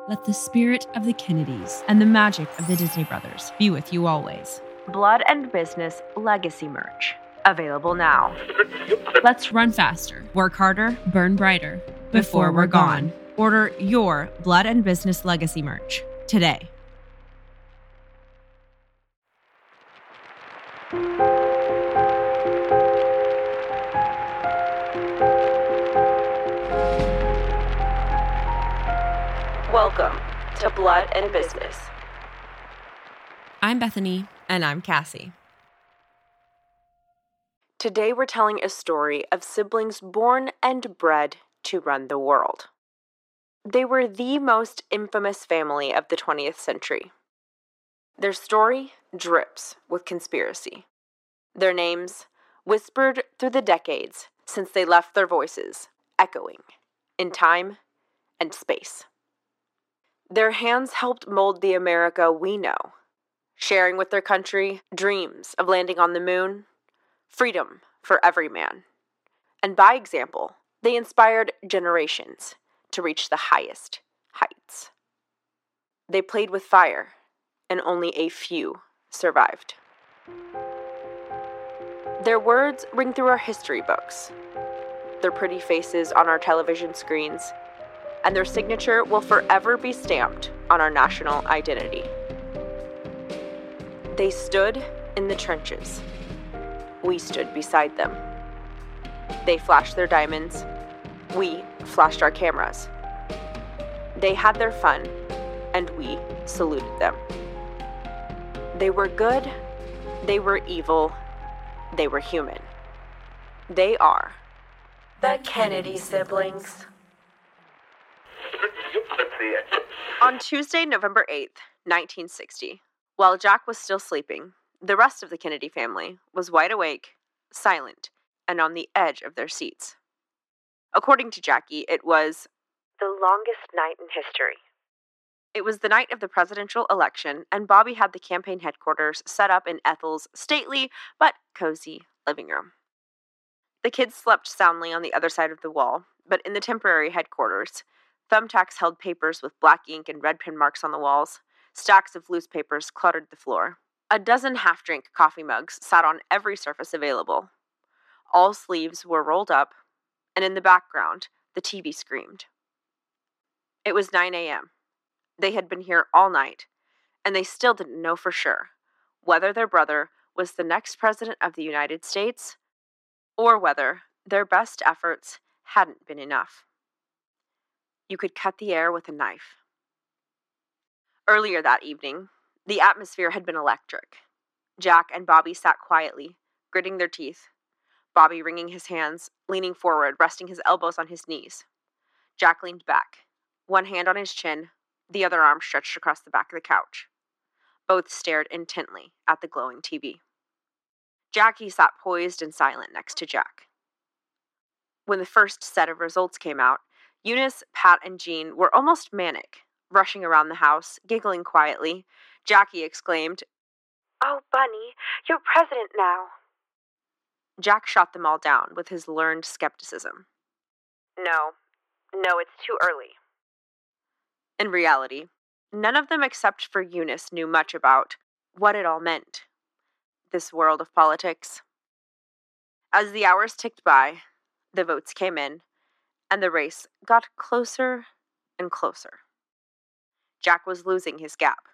Let the spirit of the Kennedys and the magic of the Disney Brothers be with you always. Blood and Business Legacy merch. Available now. Let's run faster, work harder, burn brighter before we're gone. Order your Blood and Business Legacy merch today. Welcome to Blood and Business. I'm Bethany. And I'm Cassie. Today we're telling a story of siblings born and bred to run the world. They were the most infamous family of the 20th century. Their story drips with conspiracy. Their names whispered through the decades since they left their voices echoing in time and space. Their hands helped mold the America we know, sharing with their country dreams of landing on the moon, freedom for every man. And by example, they inspired generations to reach the highest heights. They played with fire, and only a few survived. Their words ring through our history books, their pretty faces on our television screens, and their signature will forever be stamped on our national identity. They stood in the trenches. We stood beside them. They flashed their diamonds. We flashed our cameras. They had their fun, and we saluted them. They were good. They were evil. They were human. They are the Kennedy siblings. On Tuesday, November 8th, 1960, while Jack was still sleeping, the rest of the Kennedy family was wide awake, silent, and on the edge of their seats. According to Jackie, it was the longest night in history. It was the night of the presidential election, and Bobby had the campaign headquarters set up in Ethel's stately but cozy living room. The kids slept soundly on the other side of the wall, but in the temporary headquarters, thumbtacks held papers with black ink and red pin marks on the walls. Stacks of loose papers cluttered the floor. A dozen half-drink coffee mugs sat on every surface available. All sleeves were rolled up, and in the background, the TV screamed. It was 9 a.m. They had been here all night, and they still didn't know for sure whether their brother was the next president of the United States or whether their best efforts hadn't been enough. You could cut the air with a knife. Earlier that evening, the atmosphere had been electric. Jack and Bobby sat quietly, gritting their teeth, Bobby wringing his hands, leaning forward, resting his elbows on his knees. Jack leaned back, one hand on his chin, the other arm stretched across the back of the couch. Both stared intently at the glowing TV. Jackie sat poised and silent next to Jack. When the first set of results came out, Eunice, Pat, and Jean were almost manic, rushing around the house, giggling quietly. Jackie exclaimed, "Oh, Bunny, you're president now." Jack shot them all down with his learned skepticism. No, it's too early. In reality, none of them except for Eunice knew much about what it all meant, this world of politics. As the hours ticked by, the votes came in, and the race got closer and closer. Jack was losing his gap.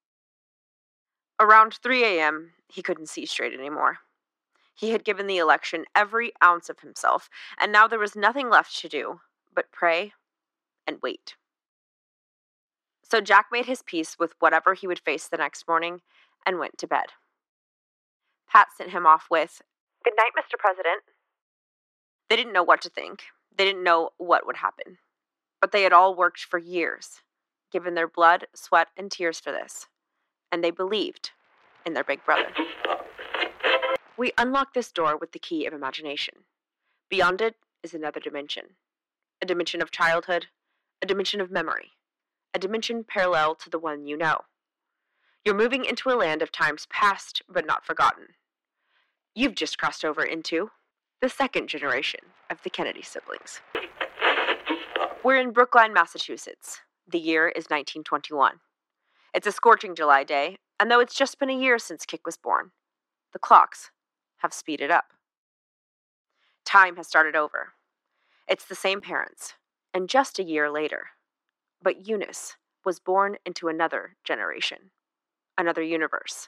Around 3 a.m., he couldn't see straight anymore. He had given the election every ounce of himself, and now there was nothing left to do but pray and wait. So Jack made his peace with whatever he would face the next morning and went to bed. Pat sent him off with, "Good night, Mr. President." They didn't know what to think. They didn't know what would happen. But they had all worked for years, given their blood, sweat, and tears for this, and they believed in their big brother. We unlock this door with the key of imagination. Beyond it is another dimension. A dimension of childhood, a dimension of memory, a dimension parallel to the one you know. You're moving into a land of times past but not forgotten. You've just crossed over into the second generation of the Kennedy siblings. We're in Brookline, Massachusetts, The year is 1921. It's a scorching July day, and though it's just been a year since Kik was born, the clocks have speeded up. Time has started over. It's the same parents, and just a year later. But Eunice was born into another generation, another universe.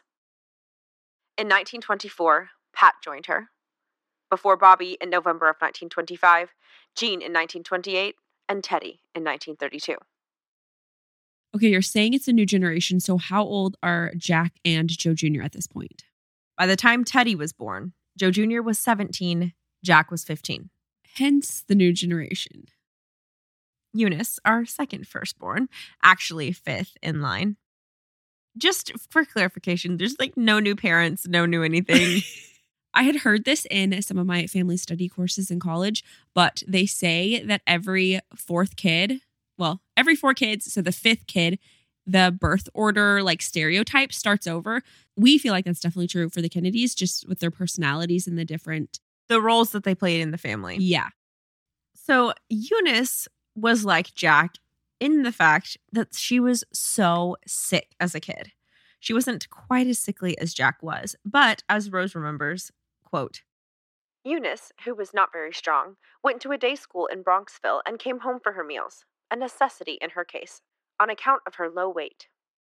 In 1924, Pat joined her. Before Bobby in November of 1925, Jean in 1928, and Teddy in 1932. Okay, you're saying it's a new generation, so how old are Jack and Joe Jr. at this point? By the time Teddy was born, Joe Jr. was 17, Jack was 15. Hence the new generation. Eunice, our second firstborn, actually fifth in line. Just for clarification, there's like no new parents, no new anything. I had heard this in some of my family study courses in college, but they say that every four kids, so the fifth kid, the birth order like stereotype starts over. We feel like that's definitely true for the Kennedys, just with their personalities and the roles that they played in the family. Yeah. So Eunice was like Jack in the fact that she was so sick as a kid. She wasn't quite as sickly as Jack was, but as Rose remembers, quote, Eunice, who was not very strong, went to a day school in Bronxville and came home for her meals, a necessity in her case, on account of her low weight.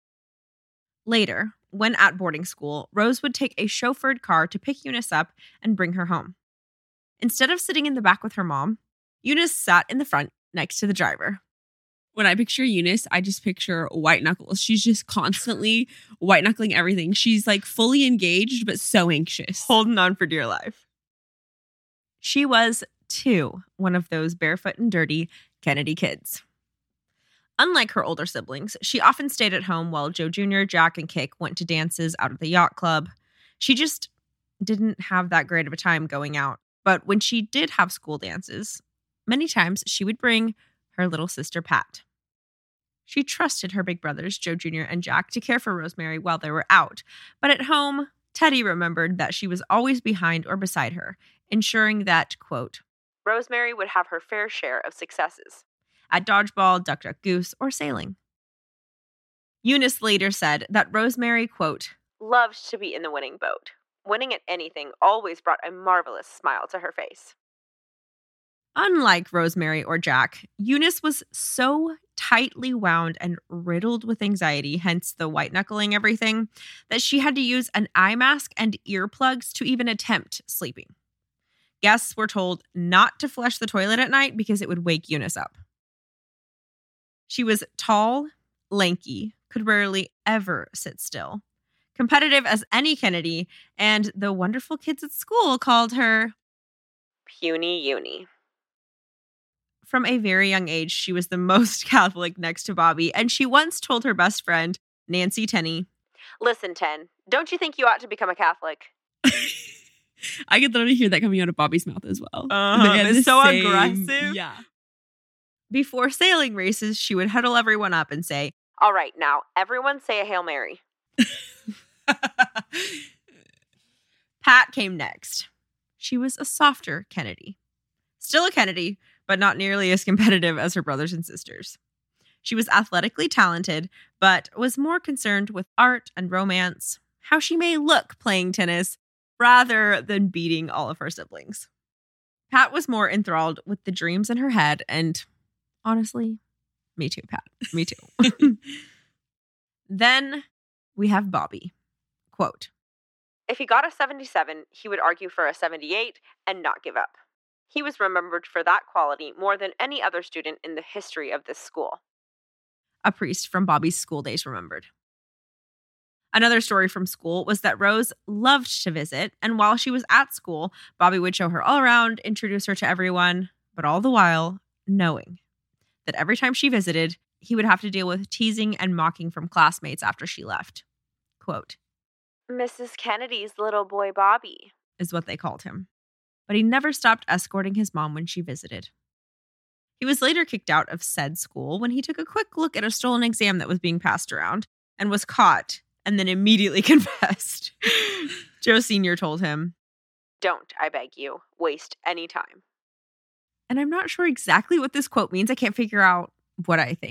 Later, when at boarding school, Rose would take a chauffeured car to pick Eunice up and bring her home. Instead of sitting in the back with her mom, Eunice sat in the front next to the driver. When I picture Eunice, I just picture white knuckles. She's just constantly white knuckling everything. She's like fully engaged, but so anxious. Holding on for dear life. She was, too, one of those barefoot and dirty Kennedy kids. Unlike her older siblings, she often stayed at home while Joe Jr., Jack, and Kik went to dances out at the yacht club. She just didn't have that great of a time going out. But when she did have school dances, many times she would bring her little sister Pat. She trusted her big brothers, Joe Jr. and Jack, to care for Rosemary while they were out. But at home, Teddy remembered that she was always behind or beside her, ensuring that, quote, Rosemary would have her fair share of successes at dodgeball, duck, duck, goose, or sailing. Eunice later said that Rosemary, quote, loved to be in the winning boat. Winning at anything always brought a marvelous smile to her face. Unlike Rosemary or Jack, Eunice was so tightly wound and riddled with anxiety, hence the white-knuckling everything, that she had to use an eye mask and earplugs to even attempt sleeping. Guests were told not to flush the toilet at night because it would wake Eunice up. She was tall, lanky, could rarely ever sit still, competitive as any Kennedy, and the wonderful kids at school called her Puny Uni. From a very young age, she was the most Catholic next to Bobby, and she once told her best friend, Nancy Tenney, listen, Ten, don't you think you ought to become a Catholic? I could literally hear that coming out of Bobby's mouth as well. It's so aggressive. Yeah. Before sailing races, she would huddle everyone up and say, all right, now, everyone say a Hail Mary. Pat came next. She was a softer Kennedy. Still a Kennedy, but not nearly as competitive as her brothers and sisters. She was athletically talented, but was more concerned with art and romance, how she may look playing tennis, rather than beating all of her siblings. Pat was more enthralled with the dreams in her head, and honestly, me too, Pat. Me too. Then we have Bobby. Quote, if he got a 77, he would argue for a 78 and not give up. He was remembered for that quality more than any other student in the history of this school. A priest from Bobby's school days remembered. Another story from school was that Rose loved to visit, and while she was at school, Bobby would show her all around, introduce her to everyone, but all the while knowing that every time she visited, he would have to deal with teasing and mocking from classmates after she left. Quote, Mrs. Kennedy's little boy Bobby, is what they called him. But he never stopped escorting his mom when she visited. He was later kicked out of said school when he took a quick look at a stolen exam that was being passed around and was caught and then immediately confessed. Joe Sr. told him, don't, I beg you, waste any time. And I'm not sure exactly what this quote means. I can't figure out what I think.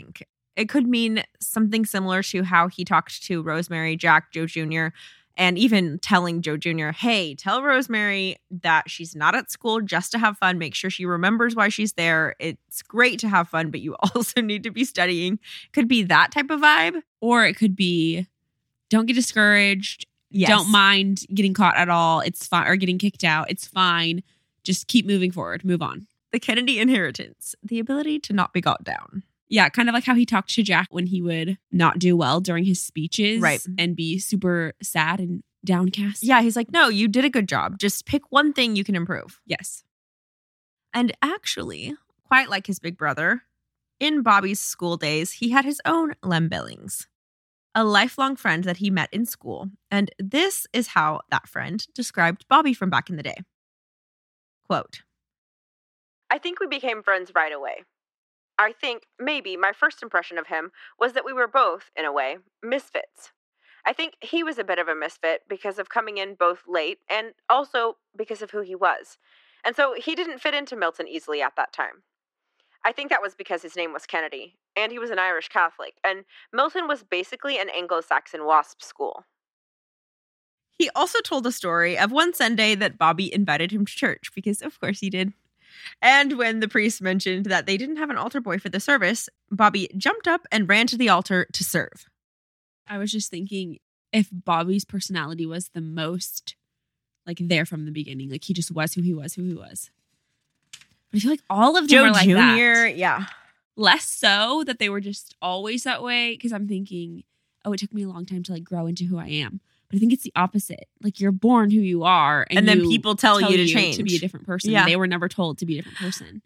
It could mean something similar to how he talked to Rosemary, Jack, Joe Jr., and even telling Joe Jr., hey, tell Rosemary that she's not at school just to have fun. Make sure she remembers why she's there. It's great to have fun, but you also need to be studying. Could be that type of vibe. Or it could be, don't get discouraged. Yes. Don't mind getting caught at all. It's fine. Or getting kicked out. It's fine. Just keep moving forward. Move on. The Kennedy inheritance, the ability to not be got down. Yeah, kind of like how he talked to Jack when he would not do well during his speeches. Right. And be super sad and downcast. Yeah, he's like, no, you did a good job. Just pick one thing you can improve. Yes. And actually, quite like his big brother, in Bobby's school days, he had his own Lem Billings, a lifelong friend that he met in school. And this is how that friend described Bobby from back in the day. Quote, I think we became friends right away. I think maybe my first impression of him was that we were both, in a way, misfits. I think he was a bit of a misfit because of coming in both late and also because of who he was. And so he didn't fit into Milton easily at that time. I think that was because his name was Kennedy, and he was an Irish Catholic, and Milton was basically an Anglo-Saxon WASP school. he also told a story of one Sunday that Bobby invited him to church, because of course he did. And when the priest mentioned that they didn't have an altar boy for the service, Bobby jumped up and ran to the altar to serve. I was just thinking if Bobby's personality was the most like there from the beginning, like he just was who he was. But I feel like all of them Joe are like Jr., that. yeah. Less so that they were just always that way, because I'm thinking, oh, it took me a long time to like grow into who I am. But I think it's the opposite. Like you're born who you are, And then people tell you to change. to be a different person. Yeah. They were never told to be a different person.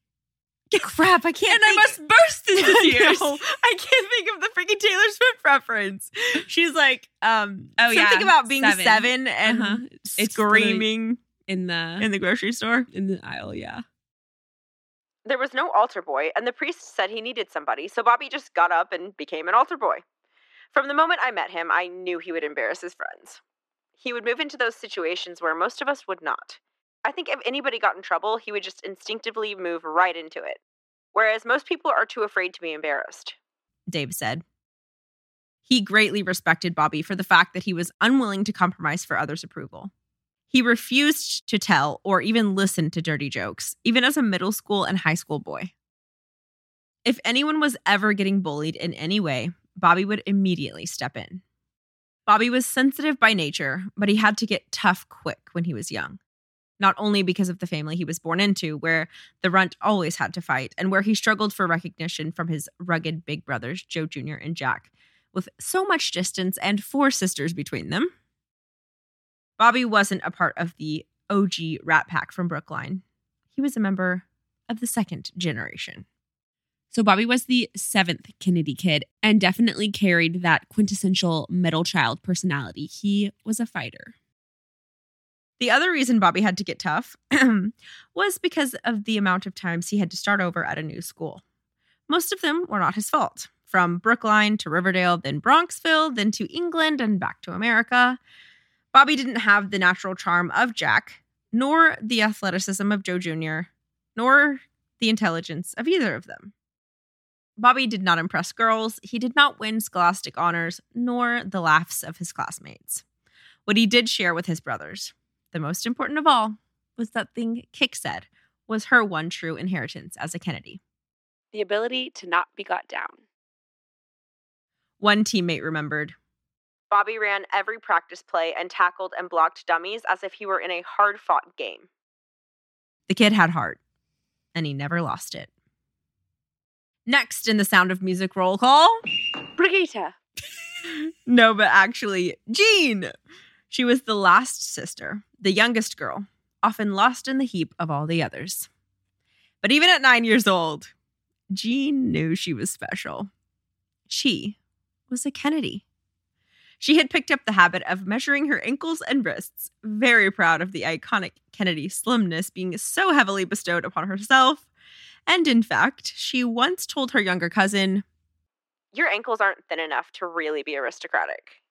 Crap, I can't And I must burst into I tears. know. I can't think of the freaking Taylor Swift reference. She's like, something yeah, about being 7. seven and Uh-huh. It's screaming in in the grocery store. the aisle, yeah. There was no altar boy, and the priest said he needed somebody, so Bobby just got up and became an altar boy. From the moment I met him, I knew he would embarrass his friends. He would move into those situations where most of us would not. I think if anybody got in trouble, he would just instinctively move right into it, whereas most people are too afraid to be embarrassed. Dave said. He greatly respected Bobby for the fact that he was unwilling to compromise for others' approval. He refused to tell or even listen to dirty jokes, even as a middle school and high school boy. If anyone was ever getting bullied in any way, Bobby would immediately step in. Bobby was sensitive by nature, but he had to get tough quick when he was young. Not only because of the family he was born into, where the runt always had to fight, and where he struggled for recognition from his rugged big brothers, Joe Jr. and Jack, with so much distance and 4 sisters between them. Bobby wasn't a part of the OG Rat Pack from Brookline. He was a member of the second generation. So Bobby was the 7th Kennedy kid and definitely carried that quintessential middle child personality. He was a fighter. The other reason Bobby had to get tough was because of the amount of times he had to start over at a new school. Most of them were not his fault. From Brookline to Riverdale, then Bronxville, then to England and back to America. Bobby didn't have the natural charm of Jack, nor the athleticism of Joe Jr., nor the intelligence of either of them. Bobby did not impress girls, he did not win scholastic honors, nor the laughs of his classmates. What he did share with his brothers, the most important of all, was that thing Kik said was her one true inheritance as a Kennedy. The ability to not be got down. One teammate remembered. Bobby ran every practice play and tackled and blocked dummies as if he were in a hard-fought game. The kid had heart, and he never lost it. Next in the Sound of Music roll call. Brigitte. No, but actually, Jean. She was the last sister, the youngest girl, often lost in the heap of all the others. But even at 9 years old, Jean knew she was special. She was a Kennedy. She had picked up the habit of measuring her ankles and wrists, very proud of the iconic Kennedy slimness being so heavily bestowed upon herself. And in fact, she once told her younger cousin, Your ankles aren't thin enough to really be aristocratic.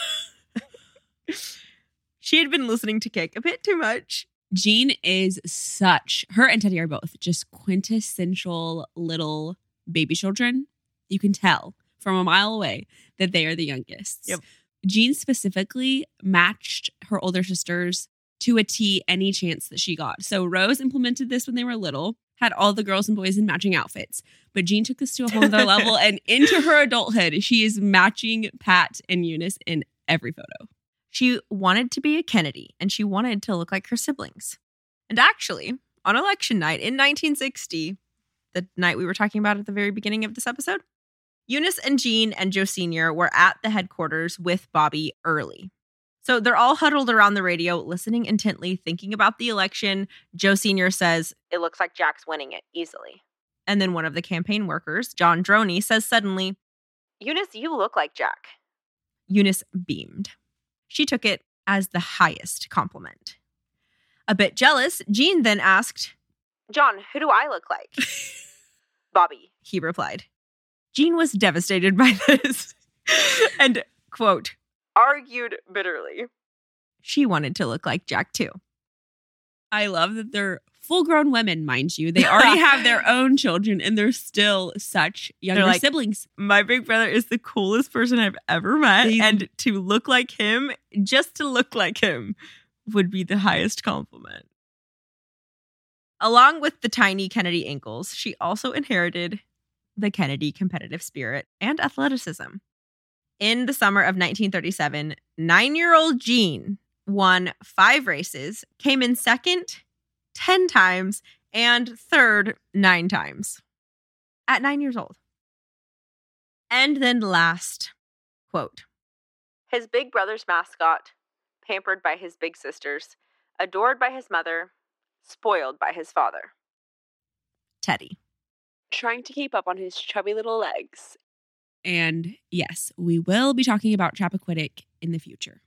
She had been listening to Kik a bit too much. Jean is her and Teddy are both just quintessential little baby children. You can tell from a mile away that they are the youngest. Yep. Jean specifically matched her older sisters to a T any chance that she got. So Rose implemented this when they were little, had all the girls and boys in matching outfits. But Jean took this to a whole other level, and into her adulthood, she is matching Pat and Eunice in every photo. She wanted to be a Kennedy, and she wanted to look like her siblings. And actually, on election night in 1960, the night we were talking about at the very beginning of this episode, Eunice and Jean and Joe Sr. were at the headquarters with Bobby early. So they're all huddled around the radio, listening intently, thinking about the election. Joe Sr. says, "It looks like Jack's winning it easily." And then one of the campaign workers, John Droney, says suddenly, "Eunice, you look like Jack." Eunice beamed. She took it as the highest compliment. A bit jealous, Jean then asked, "John, who do I look like?" "Bobby," he replied. Jean was devastated by this and, quote, argued bitterly. She wanted to look like Jack too. I love that they're full-grown women, mind you. They already have their own children, and they're still such younger siblings. My big brother is the coolest person I've ever met, and to look like him, just to look like him, would be the highest compliment. Along with the tiny Kennedy ankles, she also inherited the Kennedy competitive spirit and athleticism. In the summer of 1937, 9-year-old Jean won 5 races, came in second 10 times, and third 9 times. At 9 years old. And then last, quote, "His big brother's mascot, pampered by his big sisters, adored by his mother, spoiled by his father. Teddy." Trying to keep up on his chubby little legs. And yes, we will be talking about Chappaquiddick in the future.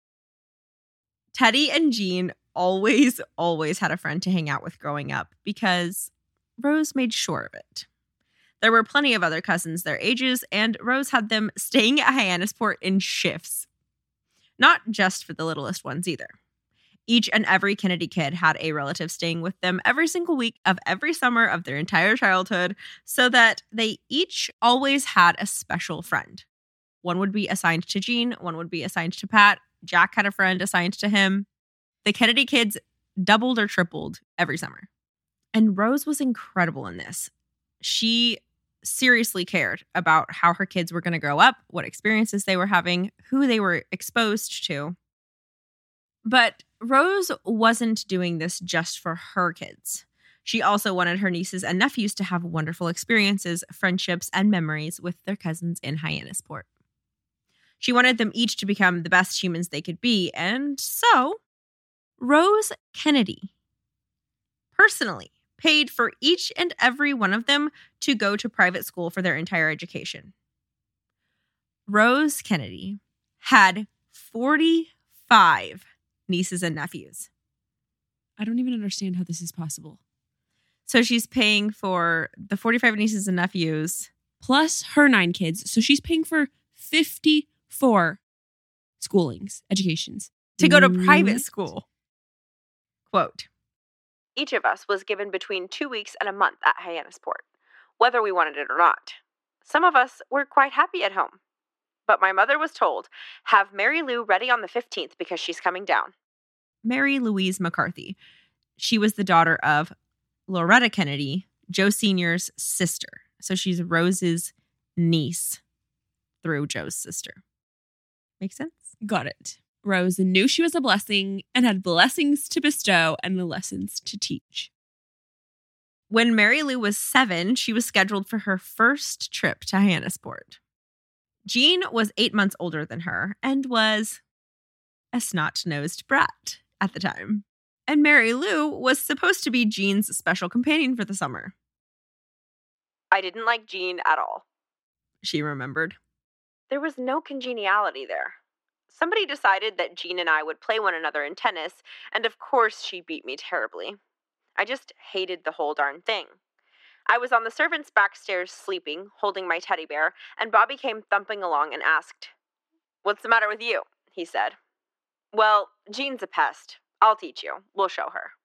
Teddy and Jean always had a friend to hang out with growing up because Rose made sure of it. There were plenty of other cousins their ages, and Rose had them staying at Hyannisport in shifts. Not just for the littlest ones either. Each and every Kennedy kid had a relative staying with them every single week of every summer of their entire childhood, so that they each always had a special friend. One would be assigned to Jean, one would be assigned to Pat. Jack had a friend assigned to him. The Kennedy kids doubled or tripled every summer. And Rose was incredible in this. She seriously cared about how her kids were going to grow up, what experiences they were having, who they were exposed to. But Rose wasn't doing this just for her kids. She also wanted her nieces and nephews to have wonderful experiences, friendships, and memories with their cousins in Hyannisport. She wanted them each to become the best humans they could be, and so Rose Kennedy personally paid for each and every one of them to go to private school for their entire education. Rose Kennedy had 45 nieces and nephews. I don't even understand how this is possible. So she's paying for the 45 nieces and nephews. Plus her 9 kids. So she's paying for 54 schoolings, educations. To go to private school. Quote, "Each of us was given between 2 weeks and a month at Hyannisport, whether we wanted it or not. Some of us were quite happy at home. But my mother was told, have Mary Lou ready on the 15th because she's coming down." Mary Louise McCarthy. She was the daughter of Loretta Kennedy, Joe Sr.'s sister. So she's Rose's niece through Joe's sister. Make sense? Got it. Rose knew she was a blessing and had blessings to bestow and lessons to teach. When Mary Lou was 7, she was scheduled for her first trip to Hyannisport. Jean was 8 months older than her and was a snot-nosed brat at the time. And Mary Lou was supposed to be Jean's special companion for the summer. "I didn't like Jean at all," she remembered. "There was no congeniality there. Somebody decided that Jean and I would play one another in tennis, and of course she beat me terribly. I just hated the whole darn thing. I was on the servants' backstairs sleeping, holding my teddy bear, and Bobby came thumping along and asked, 'What's the matter with you?' he said. 'Well, Jean's a pest. I'll teach you. We'll show her.'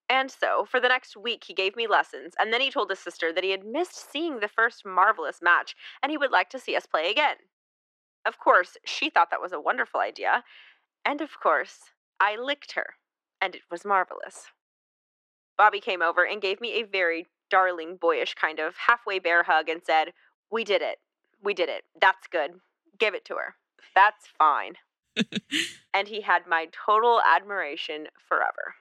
And so, for the next week, he gave me lessons, and then he told his sister that he had missed seeing the first Marvelous match and he would like to see us play again. Of course, she thought that was a wonderful idea, and of course, I licked her, and it was marvelous. Bobby came over and gave me a very darling, boyish kind of halfway bear hug and said, "We did it. We did it. That's good. Give it to her. That's fine." And he had my total admiration forever.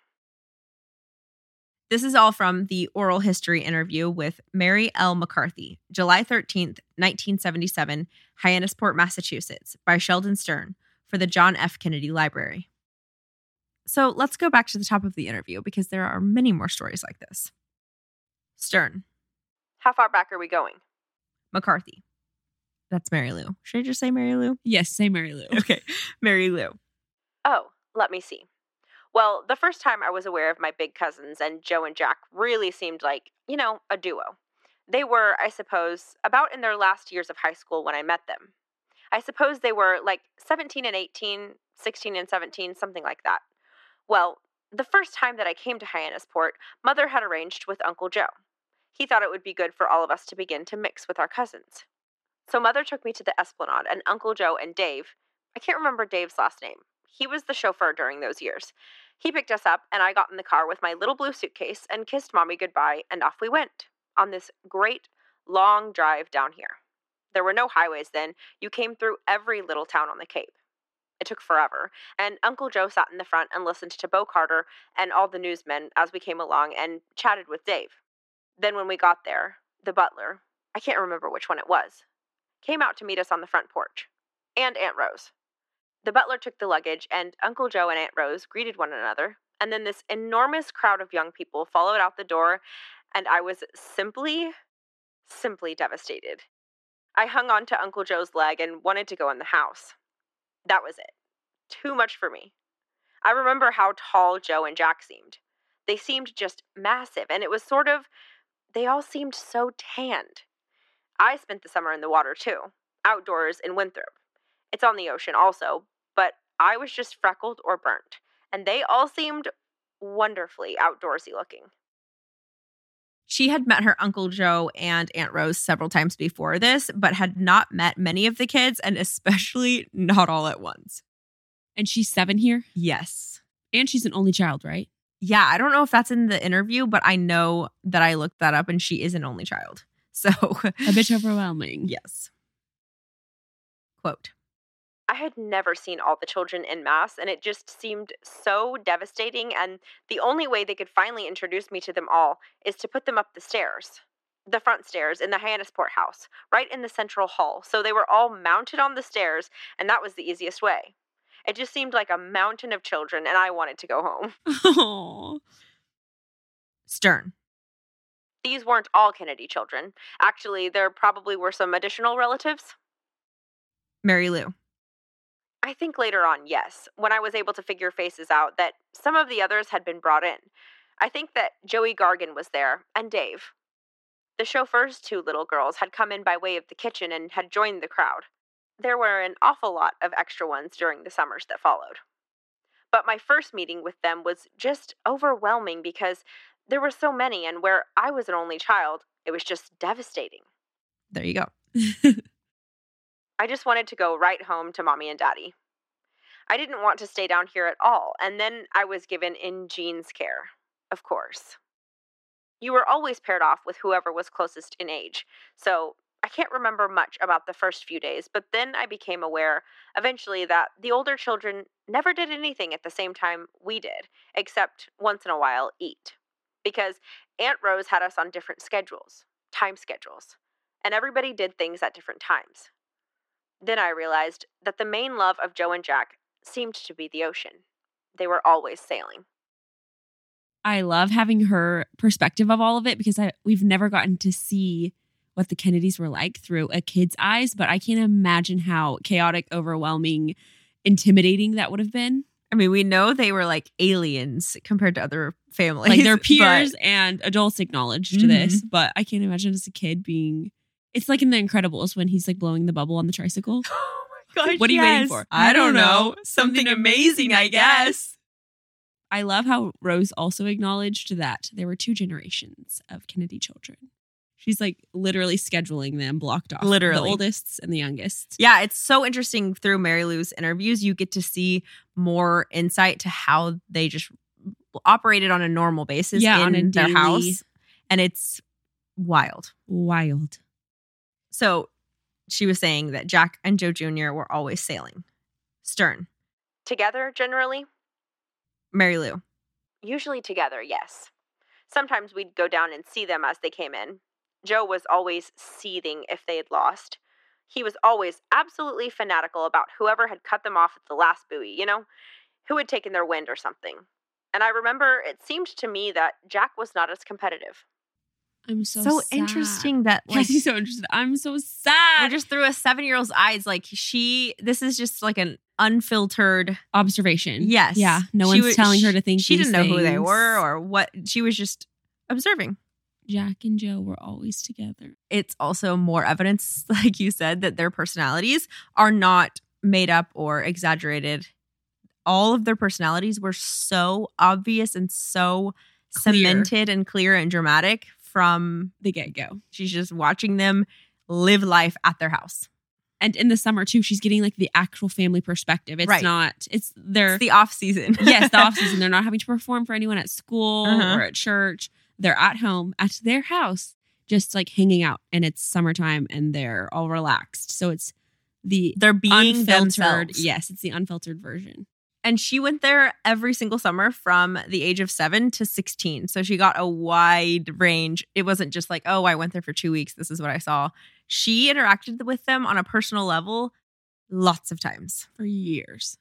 This is all from the oral history interview with Mary L. McCarthy, July 13th, 1977, Hyannisport, Massachusetts, by Sheldon Stern for the John F. Kennedy Library. So let's go back to the top of the interview because there are many more stories like this. Stern. How far back are we going? McCarthy. That's Mary Lou. Should I just say Mary Lou? Yes, say Mary Lou. Okay, Mary Lou. Oh, let me see. Well, the first time I was aware of my big cousins and Joe and Jack really seemed like, a duo. They were, I suppose, about in their last years of high school when I met them. I suppose they were like 17 and 18, 16 and 17, something like that. Well, the first time that I came to Hyannisport, Mother had arranged with Uncle Joe. He thought it would be good for all of us to begin to mix with our cousins. So Mother took me to the Esplanade, and Uncle Joe and Dave, I can't remember Dave's last name. He was the chauffeur during those years. He picked us up, and I got in the car with my little blue suitcase and kissed Mommy goodbye, and off we went on this great, long drive down here. There were no highways then. You came through every little town on the Cape. It took forever, and Uncle Joe sat in the front and listened to Bo Carter and all the newsmen as we came along and chatted with Dave. Then when we got there, the butler, I can't remember which one it was, came out to meet us on the front porch, and Aunt Rose. The butler took the luggage, and Uncle Joe and Aunt Rose greeted one another, and then this enormous crowd of young people followed out the door, and I was simply devastated. I hung on to Uncle Joe's leg and wanted to go in the house. That was it. Too much for me. I remember how tall Joe and Jack seemed. They seemed just massive, and it was they all seemed so tanned. I spent the summer in the water, too, outdoors in Winthrop. It's on the ocean also, but I was just freckled or burnt, and they all seemed wonderfully outdoorsy looking. She had met her Uncle Joe and Aunt Rose several times before this, but had not met many of the kids, and especially not all at once. And she's 7 here? Yes. And she's an only child, right? Yeah, I don't know if that's in the interview, but I know that I looked that up, and she is an only child. So a bit overwhelming. Yes. Quote. I had never seen all the children en masse, and it just seemed so devastating, and the only way they could finally introduce me to them all is to put them up the stairs. The front stairs in the Hyannisport house, right in the central hall, so they were all mounted on the stairs, and that was the easiest way. It just seemed like a mountain of children, and I wanted to go home. Aww. Stern. These weren't all Kennedy children. Actually, there probably were some additional relatives. Mary Lou. I think later on, yes, when I was able to figure faces out, that some of the others had been brought in. I think that Joey Gargan was there, and Dave. The chauffeur's 2 little girls had come in by way of the kitchen and had joined the crowd. There were an awful lot of extra ones during the summers that followed. But my first meeting with them was just overwhelming because there were so many, and where I was an only child, it was just devastating. There you go. I just wanted to go right home to Mommy and Daddy. I didn't want to stay down here at all, and then I was given in Jean's care, of course. You were always paired off with whoever was closest in age, so I can't remember much about the first few days, but then I became aware, eventually, that the older children never did anything at the same time we did, except once in a while eat. Because Aunt Rose had us on different schedules, time schedules, and everybody did things at different times. Then I realized that the main love of Joe and Jack seemed to be the ocean. They were always sailing. I love having her perspective of all of it because we've never gotten to see what the Kennedys were like through a kid's eyes, but I can't imagine how chaotic, overwhelming, intimidating that would have been. I mean, we know they were like aliens compared to other families. Like their peers and adults acknowledged this, but I can't imagine as a kid being... It's like in The Incredibles when he's like blowing the bubble on the tricycle. Oh my gosh, what are you waiting for? I don't know. Something amazing, I guess. I love how Rose also acknowledged that there were 2 generations of Kennedy children. She's like literally scheduling them blocked off. Literally. The oldest and the youngest. Yeah, it's so interesting through Mary Lou's interviews. You get to see more insight to how they just operated on a normal basis on a in their daily- house. And it's wild. Wild. So she was saying that Jack and Joe Jr. were always sailing. Stern. Together, generally? Mary Lou. Usually together, yes. Sometimes we'd go down and see them as they came in. Joe was always seething if they had lost. He was always absolutely fanatical about whoever had cut them off at the last buoy, who had taken their wind or something. And I remember it seemed to me that Jack was not as competitive. I'm so sad. Interesting that Cassie's so interested. I'm so sad. we're just through a 7-year-old's eyes. Like this is just like an unfiltered observation. Yes. Yeah. No one's telling her to think she these didn't know who they things. were or what. She was just observing. Jack and Joe were always together. It's also more evidence, like you said, that their personalities are not made up or exaggerated. All of their personalities were so obvious and so Clear. cemented and clear and dramatic from The get-go. she's just watching them live life at their house. And in the summer too, she's getting like the actual family perspective. It's Right. not, it's their, It's the off season. yes, the off season. They're not having to perform for anyone at school Uh-huh. or at church. They're at home at their house, just like hanging out, and it's summertime and they're all relaxed. So it's the They're being unfiltered. themselves. Yes, it's the unfiltered version. And she went there every single summer from the age of 7 to 16. So she got a wide range. It wasn't just like, oh, I went there for 2 weeks. This is what I saw. She interacted with them on a personal level lots of times. For years.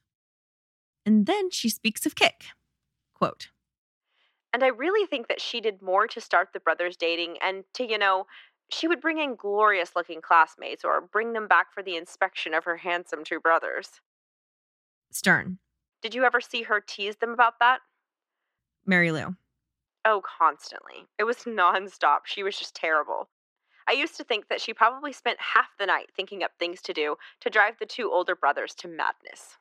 And then she speaks of Kick. Quote, "And I really think that she did more to start the brothers dating and to, she would bring in glorious-looking classmates or bring them back for the inspection of her handsome 2 brothers. Stern. Did you ever see her tease them about that? Mary Lou. Oh, constantly. It was nonstop. She was just terrible. I used to think that she probably spent half the night thinking up things to do to drive the 2 older brothers to madness.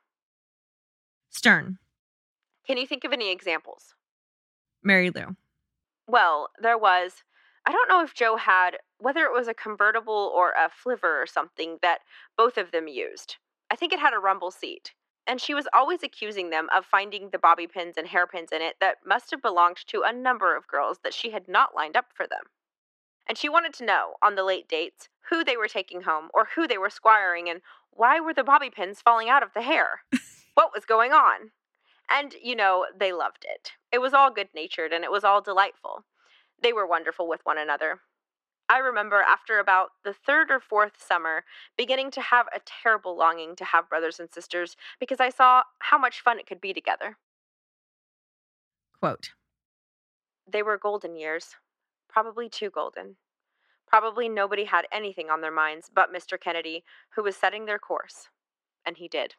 Stern. Can you think of any examples? Mary Lou. Well, there was. I don't know if Joe had, whether it was a convertible or a flivver or something that both of them used. I think it had a rumble seat. And she was always accusing them of finding the bobby pins and hairpins in it that must have belonged to a number of girls that she had not lined up for them. And she wanted to know, on the late dates, who they were taking home or who they were squiring and why were the bobby pins falling out of the hair? What was going on? And, they loved it. It was all good-natured and it was all delightful. They were wonderful with one another. I remember after about the 3rd or 4th summer beginning to have a terrible longing to have brothers and sisters because I saw how much fun it could be together. Quote. They were golden years. Probably too golden. Probably nobody had anything on their minds but Mr. Kennedy, who was setting their course. And he did.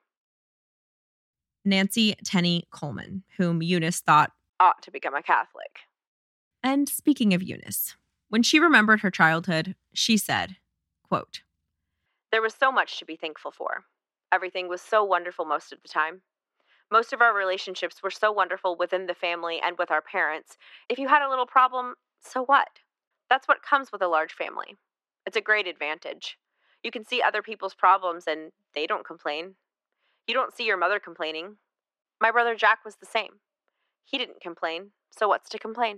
Nancy Tenney Coleman, whom Eunice thought Ought to become a Catholic. And speaking of Eunice, when she remembered her childhood, she said, quote, There was so much to be thankful for. Everything was so wonderful most of the time. Most of our relationships were so wonderful within the family and with our parents. If you had a little problem, so what? That's what comes with a large family. It's a great advantage. You can see other people's problems and they don't complain. You don't see your mother complaining. My brother Jack was the same. He didn't complain, so what's to complain?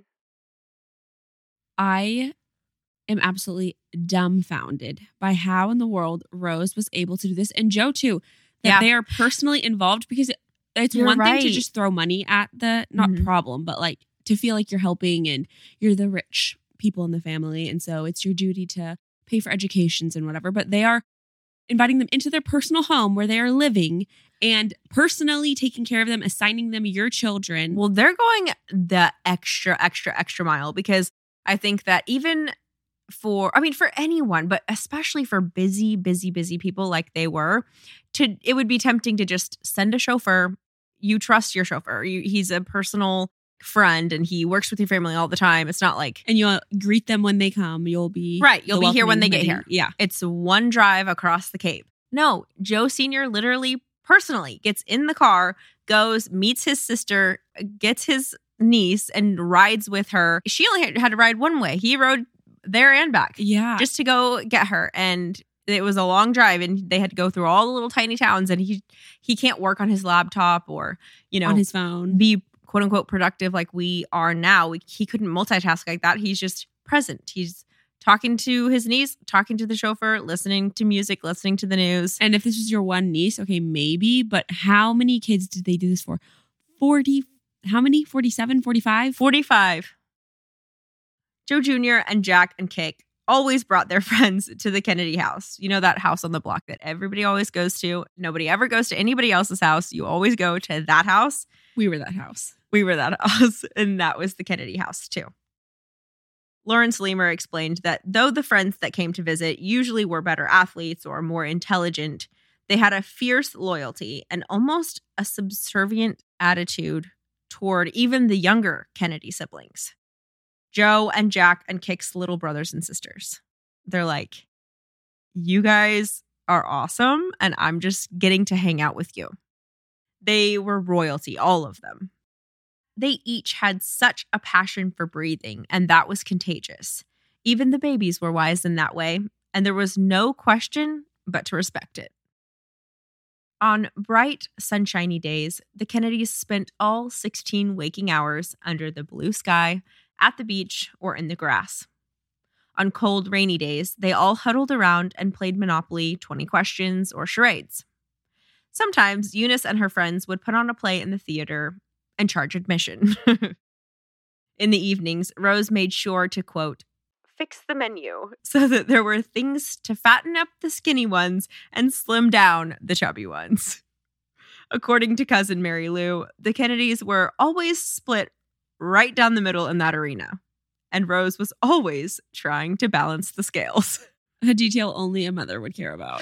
I am absolutely dumbfounded by how in the world Rose was able to do this, and Joe too, that Yeah. they are personally involved, because it's You're one thing right. to just throw money at the not Mhm. problem, but like to feel like you're helping and you're the rich people in the family, and so it's your duty to pay for educations and whatever. But they are inviting them into their personal home where they are living and personally taking care of them, assigning them your children. well, they're going the extra mile, because I think that even for anyone, but especially for busy people like they were, it would be tempting to just send a chauffeur. You trust your chauffeur. He's a personal friend and he works with your family all the time. It's not like, And you'll greet them when they come. You'll be You'll the be here when welcoming they get committee. here. Yeah. it's one drive across the Cape. No, Joe Sr. literally personally gets in the car, goes, meets his sister, gets his niece, and rides with her. She only had to ride one way. He rode there and back. Yeah. Just to go get her. And it was a long drive, and they had to go through all the little tiny towns, and he can't work on his laptop or, on his phone. Be quote unquote productive like we are now. He couldn't multitask like that. He's just present. He's talking to his niece, talking to the chauffeur, listening to music, listening to the news. And if this was your one niece, okay, maybe, but how many kids did they do this for? 40, how many? 47, 45? 45. Joe Jr. and Jack and Kik always brought their friends to the Kennedy house. You know, that house on the block that everybody always goes to. Nobody ever goes to anybody else's house. You always go to that house. We were that house. We were that house, and that was the Kennedy house too. Lawrence Leamer explained that though the friends that came to visit usually were better athletes or more intelligent, they had a fierce loyalty and almost a subservient attitude toward even the younger Kennedy siblings. Joe and Jack and Kik's little brothers and sisters. They're like, you guys are awesome, and I'm just getting to hang out with you. They were royalty, all of them. They each had such a passion for breathing, and that was contagious. Even the babies were wise in that way, and there was no question but to respect it. On bright, sunshiny days, the Kennedys spent all 16 waking hours under the blue sky, at the beach, or in the grass. On cold, rainy days, they all huddled around and played Monopoly, 20 questions, or charades. Sometimes Eunice and her friends would put on a play in the theater and charge admission. In the evenings, Rose made sure to, quote, fix the menu so that there were things to fatten up the skinny ones and slim down the chubby ones. According to cousin Mary Lou, the Kennedys were always split right down the middle in that arena, and Rose was always trying to balance the scales. A detail only a mother would care about.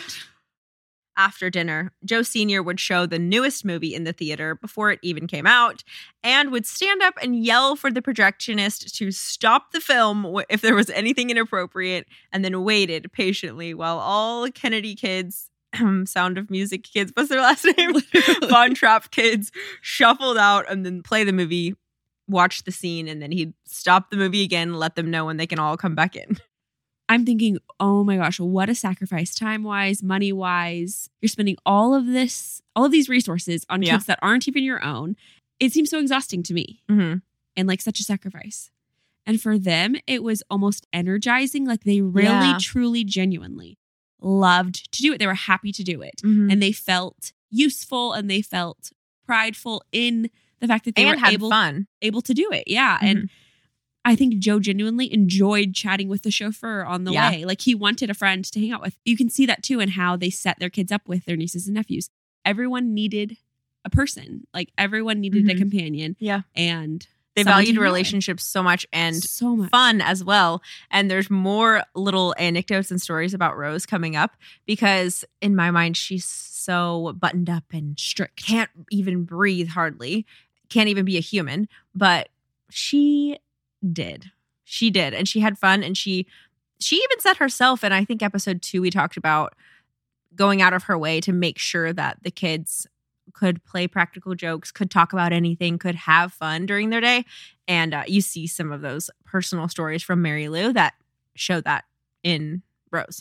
After dinner, Joe Sr. would show the newest movie in the theater before it even came out and would stand up and yell for the projectionist to stop the film if there was anything inappropriate, and then waited patiently while all Kennedy kids, Sound of Music kids, what's their last name? Von Trapp kids shuffled out and then play the movie, watch the scene, and then he'd stop the movie again, let them know when they can all come back in. I'm thinking, oh my gosh, what a sacrifice, time-wise, money-wise. You're spending all of these resources on kids that aren't even your own. It seems so exhausting to me. Mm-hmm. And like such a sacrifice. And for them, it was almost energizing. Like they really, truly, genuinely loved to do it. They were happy to do it. Mm-hmm. And they felt useful, and they felt prideful in the fact that they were able to do it. Yeah. Mm-hmm. And I think Joe genuinely enjoyed chatting with the chauffeur on the way. Like he wanted a friend to hang out with. You can see that too in how they set their kids up with their nieces and nephews. Everyone needed a person. Like everyone needed a companion. Yeah. And they valued relationships so much, and so much fun as well. And there's more little anecdotes and stories about Rose coming up, because in my mind, she's so buttoned up and strict. Can't even breathe hardly. Can't even be a human. But she did. And she had fun, and she even said herself, and I think episode 2 we talked about going out of her way to make sure that the kids could play practical jokes, could talk about anything, could have fun during their day. And you see some of those personal stories from Mary Lou that show that in Rose.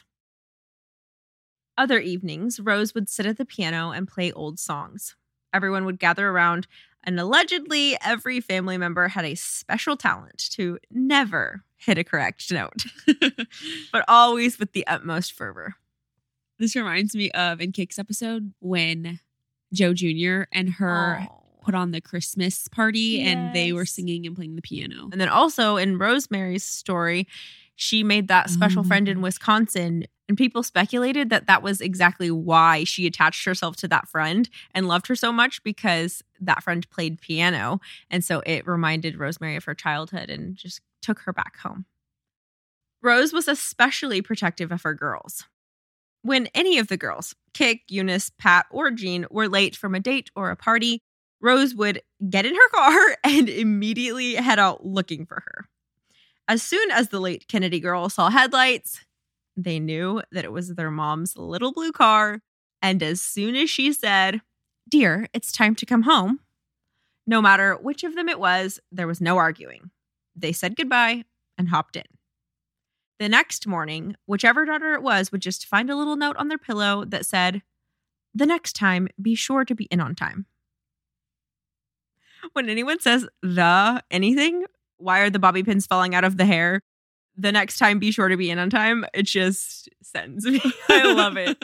Other evenings, Rose would sit at the piano and play old songs. Everyone would gather around, and allegedly every family member had a special talent to never hit a correct note, but always with the utmost fervor. This reminds me of in Kik's episode when Joe Jr. and her put on the Christmas party and they were singing and playing the piano. And then also in Rosemary's story, she made that special friend in Wisconsin. And people speculated that that was exactly why she attached herself to that friend and loved her so much, because that friend played piano. And so it reminded Rosemary of her childhood and just took her back home. Rose was especially protective of her girls. When any of the girls, Kik, Eunice, Pat, or Jean, were late from a date or a party, Rose would get in her car and immediately head out looking for her. As soon as the late Kennedy girls saw headlights, they knew that it was their mom's little blue car. And as soon as she said, dear, it's time to come home. No matter which of them it was, there was no arguing. They said goodbye and hopped in. The next morning, whichever daughter it was would just find a little note on their pillow that said, "The next time, be sure to be in on time." When anyone says anything, why are the bobby pins falling out of the hair? The next time, be sure to be in on time. It just sends me. I love it.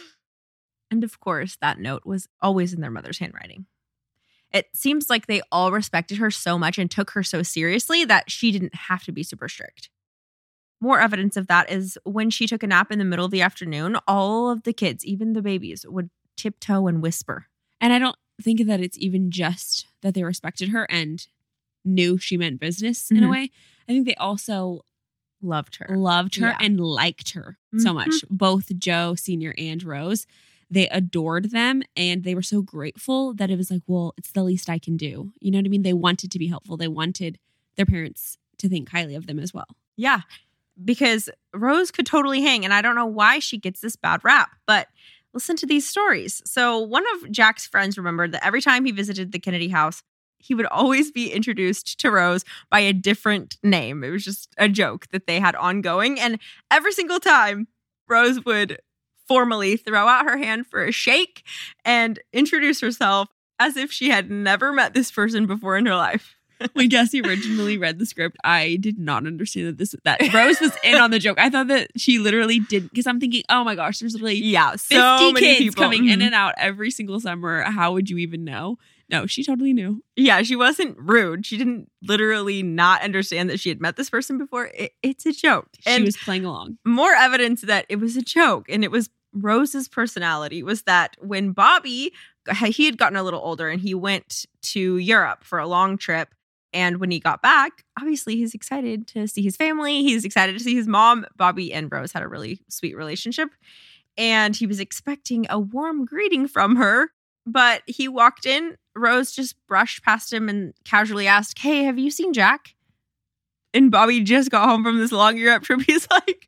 And of course, that note was always in their mother's handwriting. It seems like they all respected her so much and took her so seriously that she didn't have to be super strict. More evidence of that is when she took a nap in the middle of the afternoon, all of the kids, even the babies, would tiptoe and whisper. And I don't think that it's even just that they respected her and knew she meant business in a way. I think they also loved her and liked her so much. Both Joe Sr. and Rose. They adored them and they were so grateful that it was like, well, it's the least I can do. You know what I mean? They wanted to be helpful. They wanted their parents to think highly of them as well. Yeah, because Rose could totally hang. And I don't know why she gets this bad rap, but listen to these stories. So one of Jack's friends remembered that every time he visited the Kennedy house, he would always be introduced to Rose by a different name. It was just a joke that they had ongoing. And every single time, Rose would formally throw out her hand for a shake and introduce herself as if she had never met this person before in her life. When Cassie originally read the script, I did not understand that Rose was in on the joke. I thought that she literally didn't, because I'm thinking, oh my gosh, there's literally 50 kids people coming in and out every single summer. How would you even know? No, she totally knew. Yeah, she wasn't rude. She didn't literally not understand that she had met this person before. It's a joke. She was playing along. More evidence that it was a joke and it was Rose's personality was that when Bobby, he had gotten a little older and he went to Europe for a long trip. And when he got back, obviously he's excited to see his family. He's excited to see his mom. Bobby and Rose had a really sweet relationship. And he was expecting a warm greeting from her. But he walked in. Rose just brushed past him and casually asked, "Hey, have you seen Jack?" And Bobby just got home from this long Europe trip. He's like,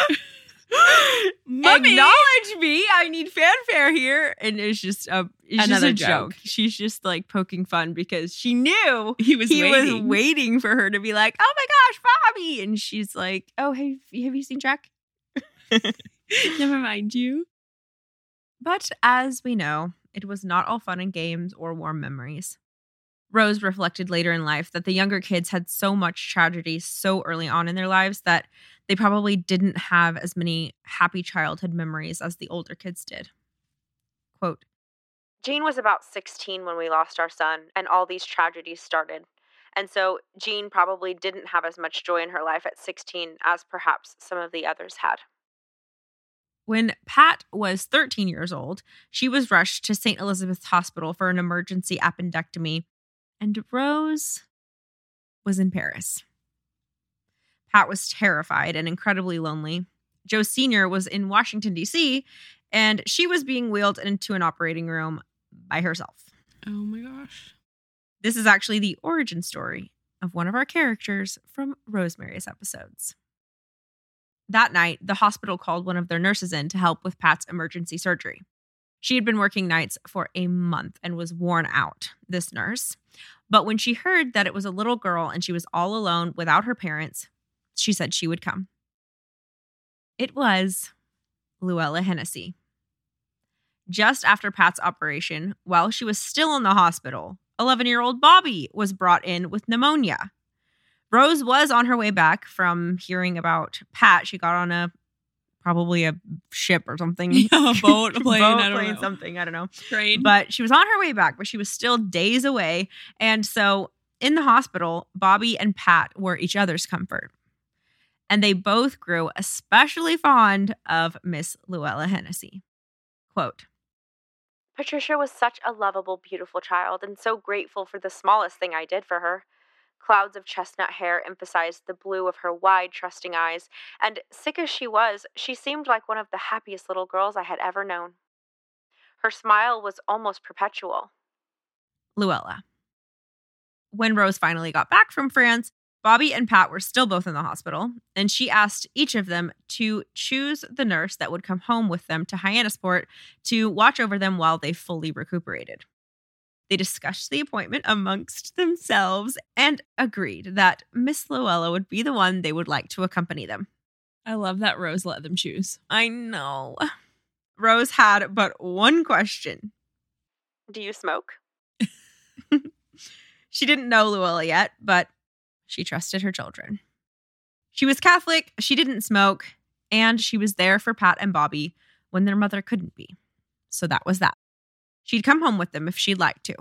"Mommy, acknowledge me. I need fanfare here." And it's just another joke. She's just like poking fun because she knew he was waiting for her to be like, "Oh my gosh, Bobby." And she's like, "Oh, have you seen Jack?" Never mind you. But as we know, it was not all fun and games or warm memories. Rose reflected later in life that the younger kids had so much tragedy so early on in their lives that they probably didn't have as many happy childhood memories as the older kids did. Quote, Jean was about 16 when we lost our son, and all these tragedies started. And so Jean probably didn't have as much joy in her life at 16 as perhaps some of the others had. When Pat was 13 years old, she was rushed to St. Elizabeth's Hospital for an emergency appendectomy, and Rose was in Paris. Pat was terrified and incredibly lonely. Joe Sr. was in Washington, D.C., and she was being wheeled into an operating room by herself. Oh my gosh. This is actually the origin story of one of our characters from Rosemary's episodes. That night, the hospital called one of their nurses in to help with Pat's emergency surgery. She had been working nights for a month and was worn out, this nurse. But when she heard that it was a little girl and she was all alone without her parents, she said she would come. It was Luella Hennessy. Just after Pat's operation, while she was still in the hospital, 11-year-old Bobby was brought in with pneumonia. Rose was on her way back from hearing about Pat. She got on probably a ship or something. Yeah, a boat, a plane, I don't know. Something, I don't know. Train. But she was on her way back, but she was still days away. And so in the hospital, Bobby and Pat were each other's comfort. And they both grew especially fond of Miss Luella Hennessy. Quote, Patricia was such a lovable, beautiful child and so grateful for the smallest thing I did for her. Clouds of chestnut hair emphasized the blue of her wide, trusting eyes, and sick as she was, she seemed like one of the happiest little girls I had ever known. Her smile was almost perpetual. Luella. When Rose finally got back from France, Bobby and Pat were still both in the hospital, and she asked each of them to choose the nurse that would come home with them to Hyannisport to watch over them while they fully recuperated. They discussed the appointment amongst themselves and agreed that Miss Luella would be the one they would like to accompany them. I love that Rose let them choose. I know. Rose had but one question. Do you smoke? She didn't know Luella yet, but she trusted her children. She was Catholic, she didn't smoke, and she was there for Pat and Bobby when their mother couldn't be. So that was that. She'd come home with them if she'd like to.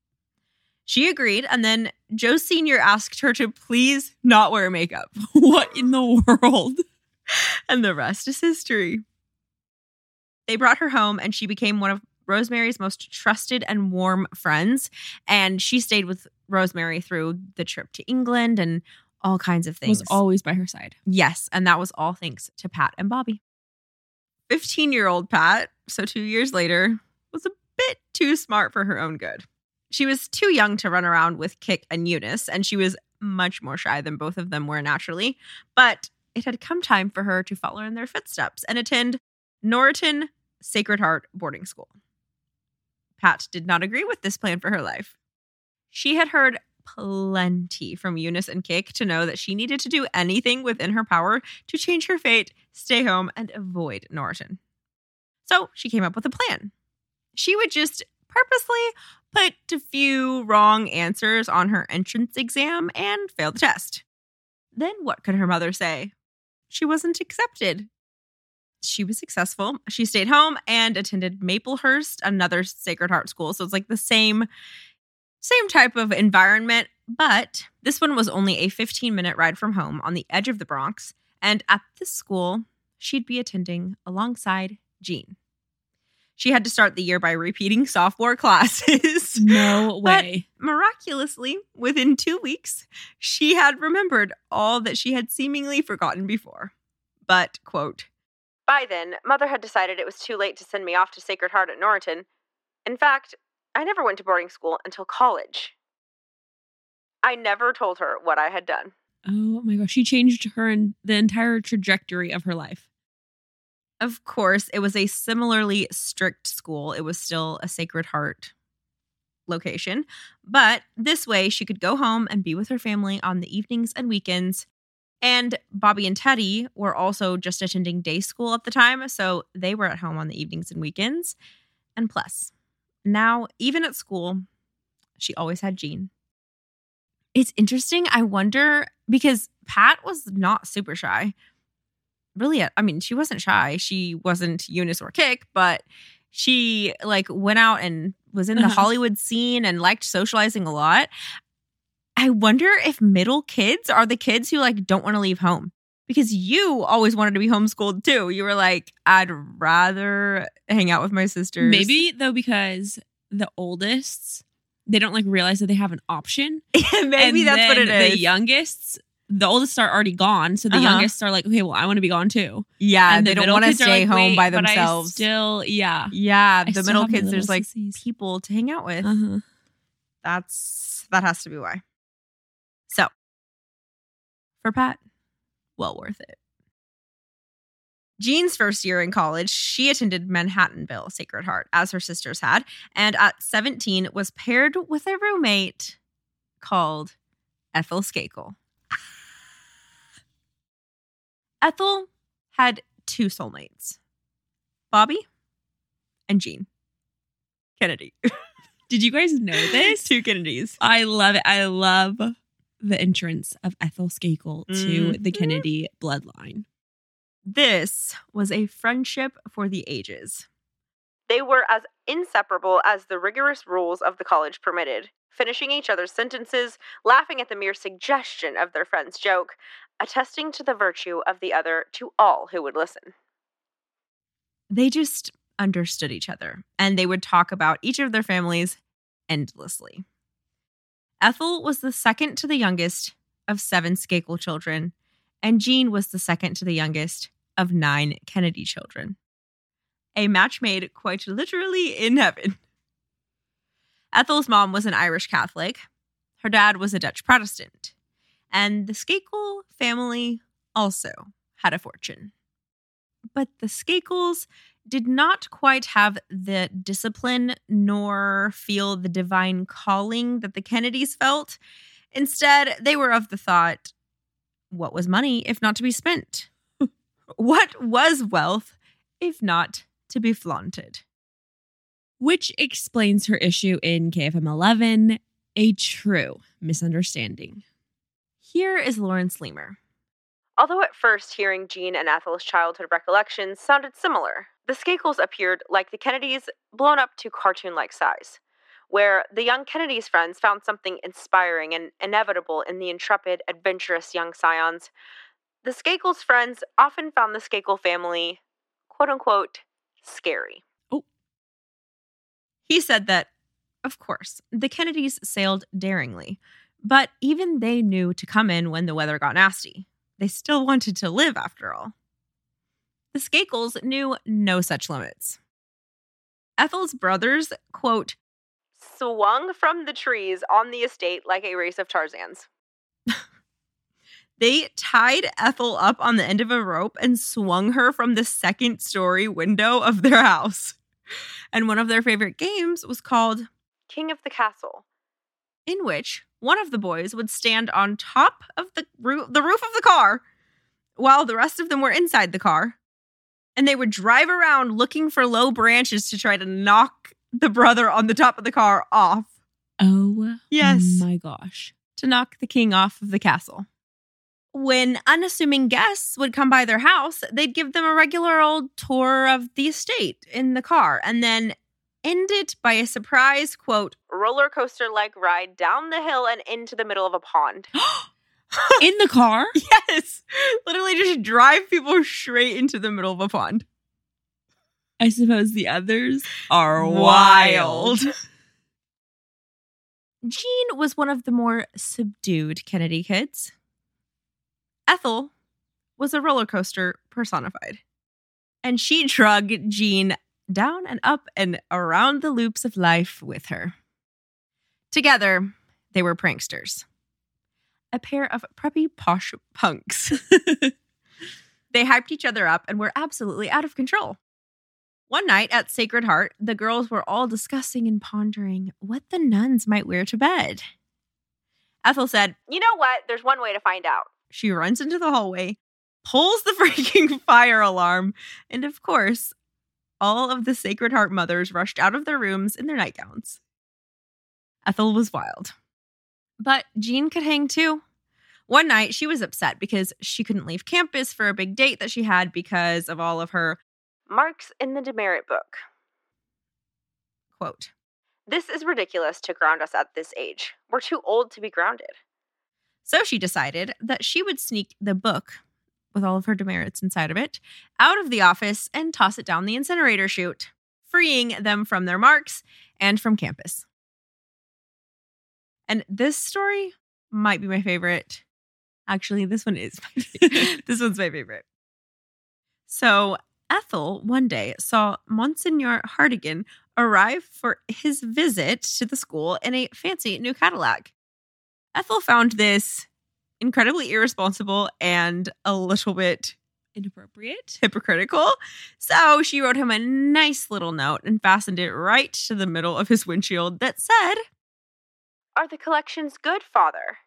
She agreed, and then Joe Sr. asked her to please not wear makeup. What in the world? And the rest is history. They brought her home, and she became one of Rosemary's most trusted and warm friends. And she stayed with Rosemary through the trip to England and all kinds of things. Was always by her side. Yes, and that was all thanks to Pat and Bobby. 15-year-old Pat, so 2 years later, was a bit too smart for her own good. She was too young to run around with Kik and Eunice, and she was much more shy than both of them were naturally. But it had come time for her to follow in their footsteps and attend Norriton Sacred Heart boarding school. Pat did not agree with this plan for her life. She had heard plenty from Eunice and Kik to know that she needed to do anything within her power to change her fate, stay home, and avoid Norriton. So she came up with a plan. She would just purposely put a few wrong answers on her entrance exam and fail the test. Then what could her mother say? She wasn't accepted. She was successful. She stayed home and attended Maplehurst, another Sacred Heart school. So it's like the same type of environment, but this one was only a 15-minute ride from home on the edge of the Bronx. And at this school, she'd be attending alongside Jean. She had to start the year by repeating sophomore classes. No way. But miraculously, within 2 weeks, she had remembered all that she had seemingly forgotten before. But, quote, By then, Mother had decided it was too late to send me off to Sacred Heart at Norriton. In fact, I never went to boarding school until college. I never told her what I had done. Oh my gosh. She changed the entire trajectory of her life. Of course, it was a similarly strict school. It was still a Sacred Heart location. But this way, she could go home and be with her family on the evenings and weekends. And Bobby and Teddy were also just attending day school at the time, so they were at home on the evenings and weekends. And plus, now, even at school, she always had Jean. It's interesting. I wonder, because Pat was not super shy. Really, I mean, she wasn't shy. She wasn't Eunice or Kik, but she went out and was in the Hollywood scene and liked socializing a lot. I wonder if middle kids are the kids who don't want to leave home, because you always wanted to be homeschooled too. You were like, I'd rather hang out with my sisters. Maybe though, because the oldest, they don't realize that they have an option. Maybe that's what it is. The oldest are already gone. So the youngest are like, okay, well, I want to be gone too. Yeah. And they don't want to stay home by themselves. But I still, yeah. Yeah. I The still middle have my kids, there's little sissies. people to hang out with. That has to be why. So, for Pat, well worth it. Jean's first year in college, she attended Manhattanville Sacred Heart, as her sisters had, and at 17 was paired with a roommate called Ethel Skakel. Ethel had two soulmates, Bobby and Jean Kennedy. Did you guys know this? Two Kennedys. I love it. I love the entrance of Ethel Skakel to the Kennedy bloodline. This was a friendship for the ages. They were as inseparable as the rigorous rules of the college permitted, finishing each other's sentences, laughing at the mere suggestion of their friend's joke, attesting to the virtue of the other to all who would listen. They just understood each other, and they would talk about each of their families endlessly. Ethel was the second to the youngest of 7 Skakel children, and Jean was the second to the youngest of 9 Kennedy children. A match made quite literally in heaven. Ethel's mom was an Irish Catholic. Her dad was a Dutch Protestant. And the Skakel family also had a fortune. But the Skakels did not quite have the discipline nor feel the divine calling that the Kennedys felt. Instead, they were of the thought, what was money if not to be spent? What was wealth if not to be flaunted? Which explains her issue in KFM 11, a true misunderstanding. Here is Lauren Sleemer. Although at first hearing Jean and Ethel's childhood recollections sounded similar, the Skakels appeared like the Kennedys blown up to cartoon-like size, where the young Kennedys' friends found something inspiring and inevitable in the intrepid, adventurous young scions. The Skakels' friends often found the Skakel family, quote-unquote, scary. Oh. He said that, of course, the Kennedys sailed daringly, but even they knew to come in when the weather got nasty. They still wanted to live, after all. The Skakels knew no such limits. Ethel's brothers, quote, swung from the trees on the estate like a race of Tarzans. They tied Ethel up on the end of a rope and swung her from the second-story window of their house. And one of their favorite games was called King of the Castle, in which one of the boys would stand on top of the roof of the car while the rest of them were inside the car. And they would drive around looking for low branches to try to knock the brother on the top of the car off. Oh, yes. My gosh. To knock the king off of the castle. When unassuming guests would come by their house, they'd give them a regular old tour of the estate in the car and then end it by a surprise, quote, roller coaster-like ride down the hill and into the middle of a pond. In the car? Yes. Literally just drive people straight into the middle of a pond. I suppose the others are wild. Jean was one of the more subdued Kennedy kids. Ethel was a roller coaster personified. And she drug Jean down and up and around the loops of life with her. Together, they were pranksters. A pair of preppy posh punks. They hyped each other up and were absolutely out of control. One night at Sacred Heart, the girls were all discussing and pondering what the nuns might wear to bed. Ethel said, you know what? There's one way to find out. She runs into the hallway, pulls the freaking fire alarm, and of course, all of the Sacred Heart mothers rushed out of their rooms in their nightgowns. Ethel was wild. But Jean could hang too. One night, she was upset because she couldn't leave campus for a big date that she had because of all of her marks in the demerit book. Quote, this is ridiculous to ground us at this age. We're too old to be grounded. So she decided that she would sneak the book, with all of her demerits inside of it, out of the office and toss it down the incinerator chute, freeing them from their marks and from campus. And this story might be my favorite. Actually, this one is my favorite. This one's my favorite. So Ethel one day saw Monsignor Hartigan arrive for his visit to the school in a fancy new Cadillac. Ethel found this incredibly irresponsible and a little bit inappropriate, hypocritical. So she wrote him a nice little note and fastened it right to the middle of his windshield that said, are the collections good, Father?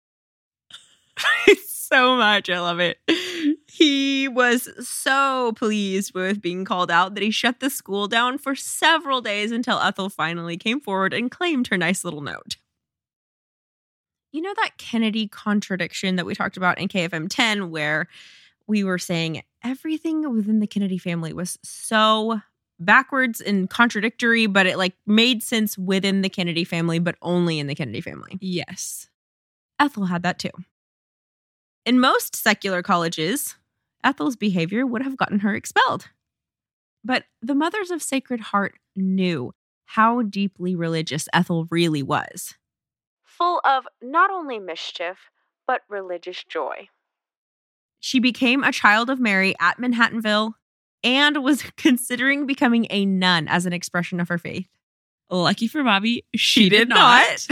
So much. I love it. He was so pleased with being called out that he shut the school down for several days until Ethel finally came forward and claimed her nice little note. You know that Kennedy contradiction that we talked about in KFM 10 where we were saying everything within the Kennedy family was so backwards and contradictory, but it like made sense within the Kennedy family, but only in the Kennedy family. Yes. Ethel had that too. In most secular colleges, Ethel's behavior would have gotten her expelled. But the Mothers of Sacred Heart knew how deeply religious Ethel really was. Full of not only mischief, but religious joy. She became a child of Mary at Manhattanville and was considering becoming a nun as an expression of her faith. Lucky for Bobby, she did not.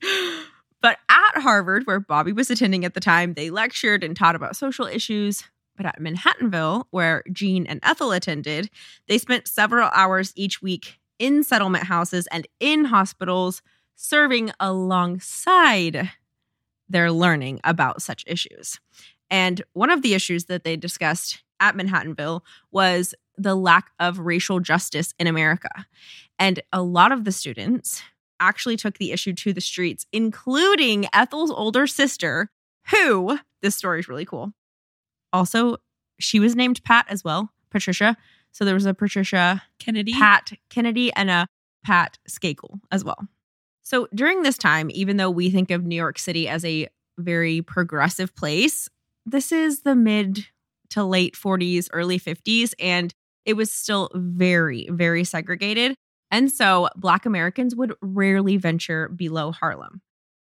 But at Harvard, where Bobby was attending at the time, they lectured and taught about social issues But at Manhattanville, where Jean and Ethel attended, they spent several hours each week in settlement houses and in hospitals, serving alongside their learning about such issues. And one of the issues that they discussed at Manhattanville was the lack of racial justice in America. And a lot of the students actually took the issue to the streets, including Ethel's older sister, who, this story is really cool. Also, she was named Pat as well, Patricia. So there was a Patricia Kennedy, Pat Kennedy, and a Pat Skakel as well. So during this time, even though we think of New York City as a very progressive place, this is the mid to late 40s, early 50s, and it was still very, very segregated. And so Black Americans would rarely venture below Harlem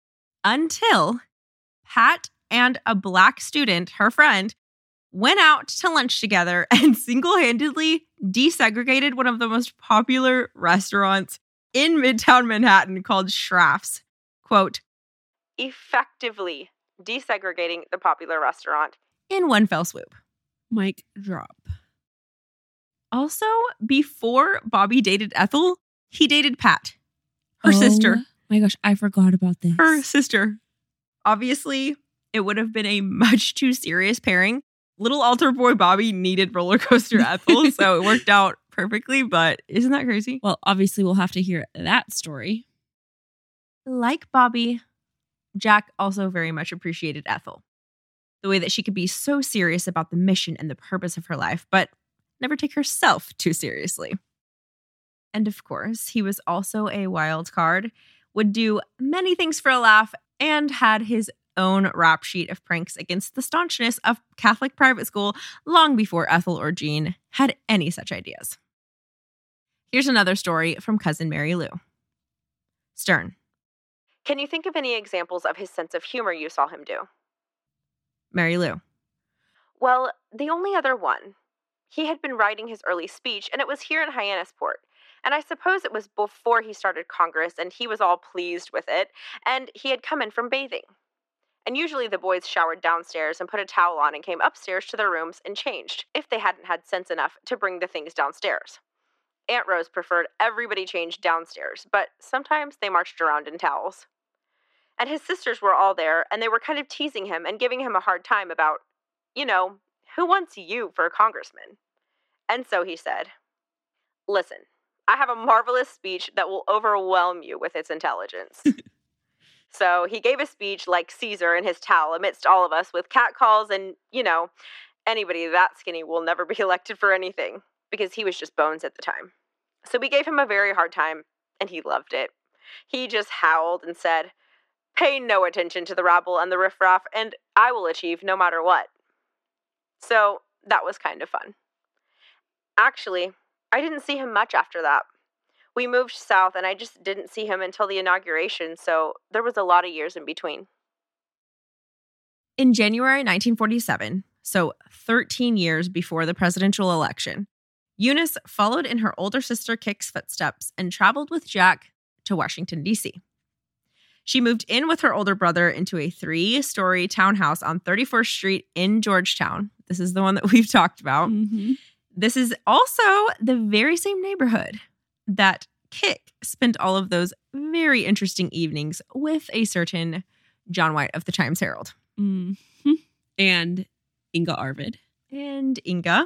until Pat and a Black student, her friend, went out to lunch together and single-handedly desegregated one of the most popular restaurants in Midtown Manhattan called Schraff's. Quote, effectively desegregating the popular restaurant in one fell swoop. Mic drop. Also, before Bobby dated Ethel, he dated Pat, her sister. My gosh, I forgot about this. Her sister. Obviously, it would have been a much too serious pairing. Little altar boy Bobby needed roller coaster Ethel, so it worked out perfectly, but isn't that crazy? Well, obviously, we'll have to hear that story. Like Bobby, Jack also very much appreciated Ethel. The way that she could be so serious about the mission and the purpose of her life, but never take herself too seriously. And of course, he was also a wild card, would do many things for a laugh, and had his own rap sheet of pranks against the staunchness of Catholic private school long before Ethel or Jean had any such ideas. Here's another story from cousin Mary Lou. Stern. Can you think of any examples of his sense of humor you saw him do? Mary Lou. Well, the only other one. He had been writing his early speech, and it was here in Hyannisport. And I suppose it was before he started Congress, and he was all pleased with it, and he had come in from bathing. And usually the boys showered downstairs and put a towel on and came upstairs to their rooms and changed, if they hadn't had sense enough to bring the things downstairs. Aunt Rose preferred everybody change downstairs, but sometimes they marched around in towels. And his sisters were all there, and they were kind of teasing him and giving him a hard time about, who wants you for a congressman? And so he said, listen, I have a marvelous speech that will overwhelm you with its intelligence. So he gave a speech like Caesar in his towel amidst all of us with catcalls and, anybody that skinny will never be elected for anything because he was just bones at the time. So we gave him a very hard time and he loved it. He just howled and said, pay no attention to the rabble and the riffraff and I will achieve no matter what. So that was kind of fun. Actually, I didn't see him much after that. We moved south and I just didn't see him until the inauguration, so there was a lot of years in between. In January 1947, so 13 years before the presidential election, Eunice followed in her older sister Kik's footsteps and traveled with Jack to Washington, D.C. She moved in with her older brother into a 3-story townhouse on 34th Street in Georgetown. This is the one that we've talked about. Mm-hmm. This is also the very same neighborhood that Kik spent all of those very interesting evenings with a certain John White of the Times Herald. Mm-hmm. And Inga Arvid. And Inga.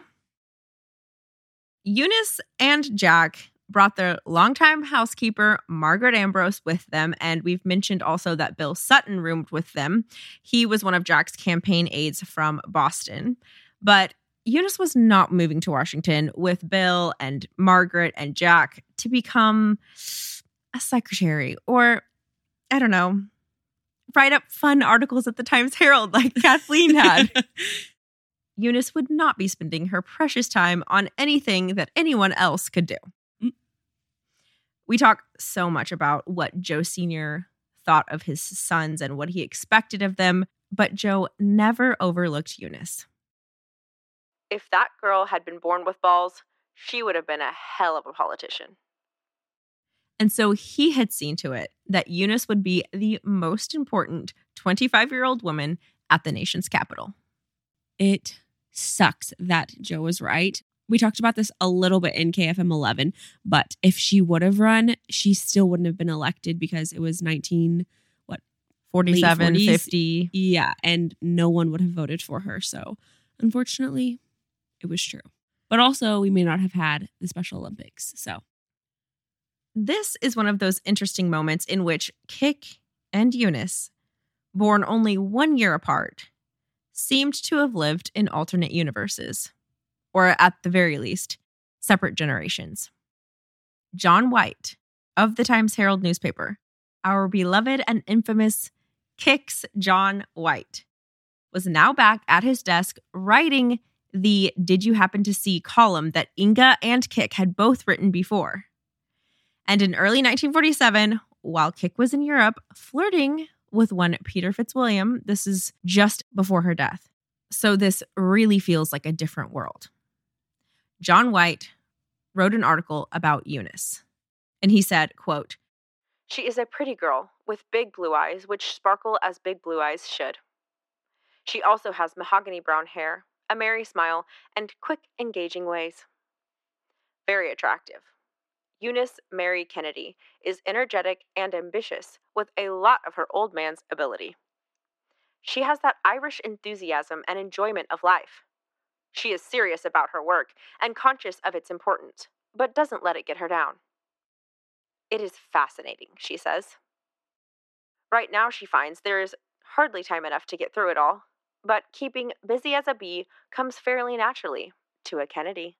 Eunice and Jack brought their longtime housekeeper, Margaret Ambrose, with them. And we've mentioned also that Bill Sutton roomed with them. He was one of Jack's campaign aides from Boston. But Eunice was not moving to Washington with Bill and Margaret and Jack to become a secretary or, I don't know, write up fun articles at the Times Herald like Kathleen had. Eunice would not be spending her precious time on anything that anyone else could do. We talk so much about what Joe Sr. thought of his sons and what he expected of them, but Joe never overlooked Eunice. If that girl had been born with balls, she would have been a hell of a politician. And so he had seen to it that Eunice would be the most important 25-year-old woman at the nation's capital. It sucks that Joe was right. We talked about this a little bit in KFM 11, but if she would have run, she still wouldn't have been elected because it was 47, late 40s. 50. Yeah, and no one would have voted for her. So unfortunately, it was true. But also, we may not have had the Special Olympics. So This is one of those interesting moments in which Kik and Eunice, born only 1 year apart, seemed to have lived in alternate universes, or at the very least, separate generations. John White of the Times-Herald newspaper, our beloved and infamous Kik's John White, was now back at his desk writing the Did You Happen to See column that Inga and Kik had both written before. And in early 1947, while Kik was in Europe flirting with one Peter Fitzwilliam, this is just before her death. So this really feels like a different world. John White wrote an article about Eunice. And he said, quote, "She is a pretty girl with big blue eyes, which sparkle as big blue eyes should. She also has mahogany brown hair, a merry smile, and quick, engaging ways. Very attractive. Eunice Mary Kennedy is energetic and ambitious with a lot of her old man's ability. She has that Irish enthusiasm and enjoyment of life. She is serious about her work and conscious of its importance, but doesn't let it get her down. It is fascinating," she says. Right now, she finds there is hardly time enough to get through it all, but keeping busy as a bee comes fairly naturally to a Kennedy.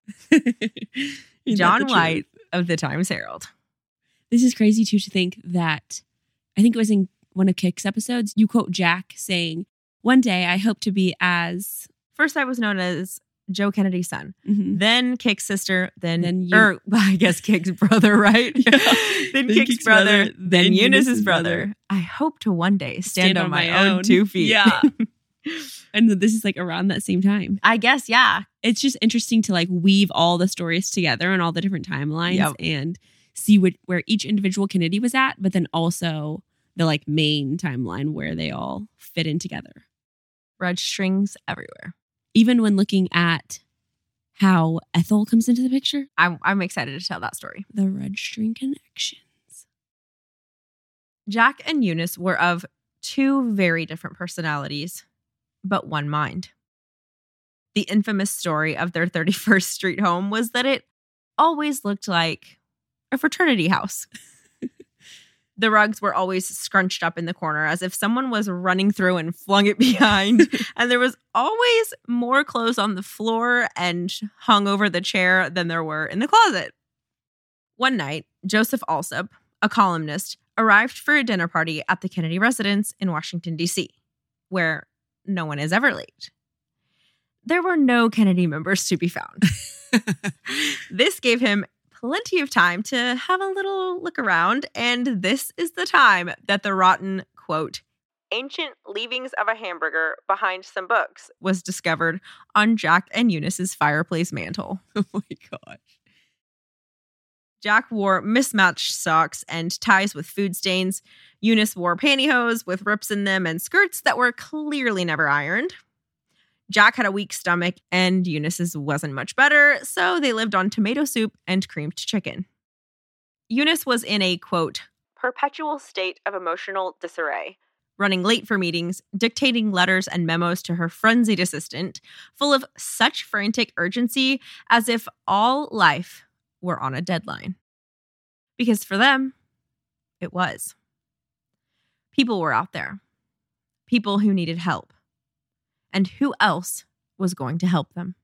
John White of the Times-Herald. This is crazy, too, to think that, I think it was in one of Kik's episodes, you quote Jack saying, "One day I hope to be as..." First, I was known as Joe Kennedy's son, then Kik's sister, then I guess Kik's brother, right? Yeah. Then Kik's brother, then Eunice's brother. I hope to one day stand on my own 2 feet. Yeah. And this is like around that same time. I guess, yeah. It's just interesting to like weave all the stories together and all the different timelines Yep. and see where each individual Kennedy was at, but then also the like main timeline where they all fit in together. Red strings everywhere. Even when looking at how Ethel comes into the picture. I'm excited to tell that story. The red string connections. Jack and Eunice were of 2 very different personalities, but one mind. The infamous story of their 31st Street home was that it always looked like a fraternity house. The rugs were always scrunched up in the corner as if someone was running through and flung it behind. And there was always more clothes on the floor and hung over the chair than there were in the closet. One night, Joseph Alsop, a columnist, arrived for a dinner party at the Kennedy residence in Washington, D.C., where no one is ever late. There were no Kennedy members to be found. This gave him plenty of time to have a little look around, and this is the time that the rotten, quote, "Ancient leavings of a hamburger behind some books" was discovered on Jack and Eunice's fireplace mantle. Oh my gosh. Jack wore mismatched socks and ties with food stains. Eunice wore pantyhose with rips in them and skirts that were clearly never ironed. Jack had a weak stomach and Eunice's wasn't much better, so they lived on tomato soup and creamed chicken. Eunice was in a, quote, "perpetual state of emotional disarray," running late for meetings, dictating letters and memos to her frenzied assistant, full of such frantic urgency as if all life were on a deadline. Because for them, it was. People were out there. People who needed help. And who else was going to help them?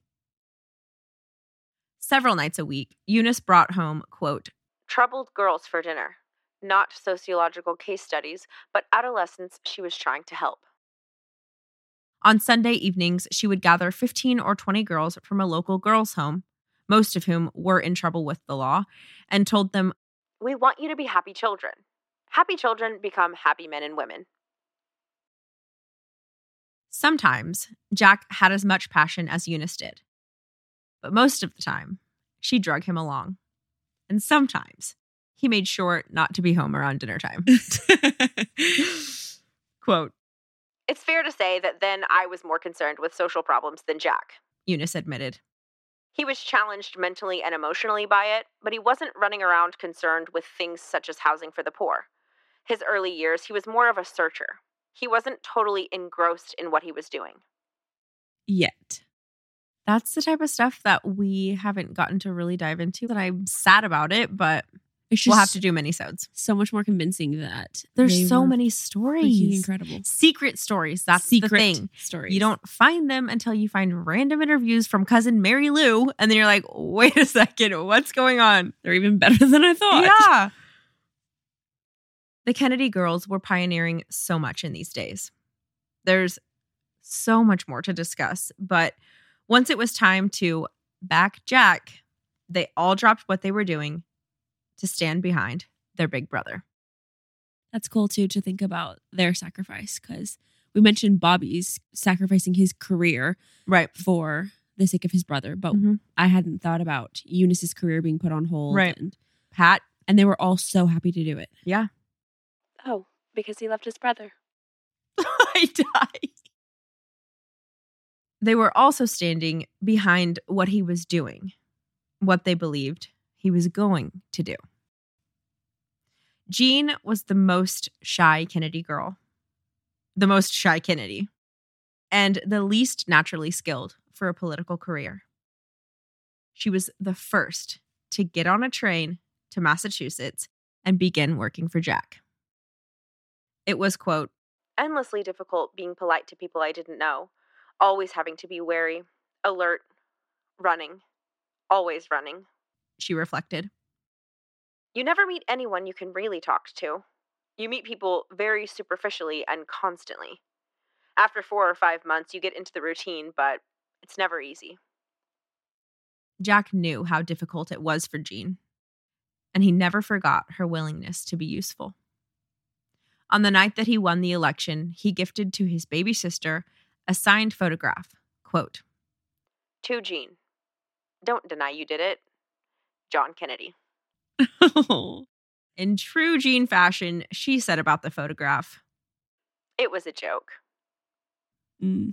Several nights a week, Eunice brought home, quote, "troubled girls for dinner. Not sociological case studies, but adolescents she was trying to help." On Sunday evenings, she would gather 15 or 20 girls from a local girls' home, most of whom were in trouble with the law, and told them, "We want you to be happy children. Happy children become happy men and women." Sometimes Jack had as much passion as Eunice did, but most of the time, she drug him along. And sometimes he made sure not to be home around dinner time. Quote, "It's fair to say that then I was more concerned with social problems than Jack." Eunice admitted. He was challenged mentally and emotionally by it, but he wasn't running around concerned with things such as housing for the poor. His early years, he was more of a searcher. He wasn't totally engrossed in what he was doing. Yet. That's the type of stuff that we haven't gotten to really dive into, that I'm sad about it, but It's we'll just have to do mini-sodes. so much more convincing that There's they so were many freaking stories. incredible. Secret stories. That's Secret the thing. stories. You don't find them until you find random interviews from cousin Mary Lou, and then you're like, wait a second, what's going on? They're even better than I thought. Yeah. The Kennedy girls were pioneering so much in these days. There's so much more to discuss, but once it was time to back Jack, they all dropped what they were doing to stand behind their big brother. That's cool too to think about their sacrifice, because we mentioned Bobby's sacrificing his career Right. for the sake of his brother, but Mhm. I hadn't thought about Eunice's career being put on hold. Right. And Pat. they were all so happy to do it. Yeah. Oh, because he loved his brother. I die. They were also standing behind what he was doing, what they believed he was going to do. Jean was the most shy Kennedy girl, the most shy Kennedy, and the least naturally skilled for a political career. She was the first to get on a train to Massachusetts and begin working for Jack. It was, quote, Endlessly difficult being polite to people I didn't know, always having to be wary, alert, running, always running. she reflected. You never meet anyone you can really talk to. You meet people very superficially and constantly. After 4 or 5 months, you get into the routine, but it's never easy. Jack knew how difficult it was for Jean, and he never forgot her willingness to be useful. On the night that he won the election, he gifted to his baby sister a signed photograph. Quote, To Jean. Don't deny you did it. John Kennedy. in true Jean fashion, she said about the photograph, It was a joke. Mm.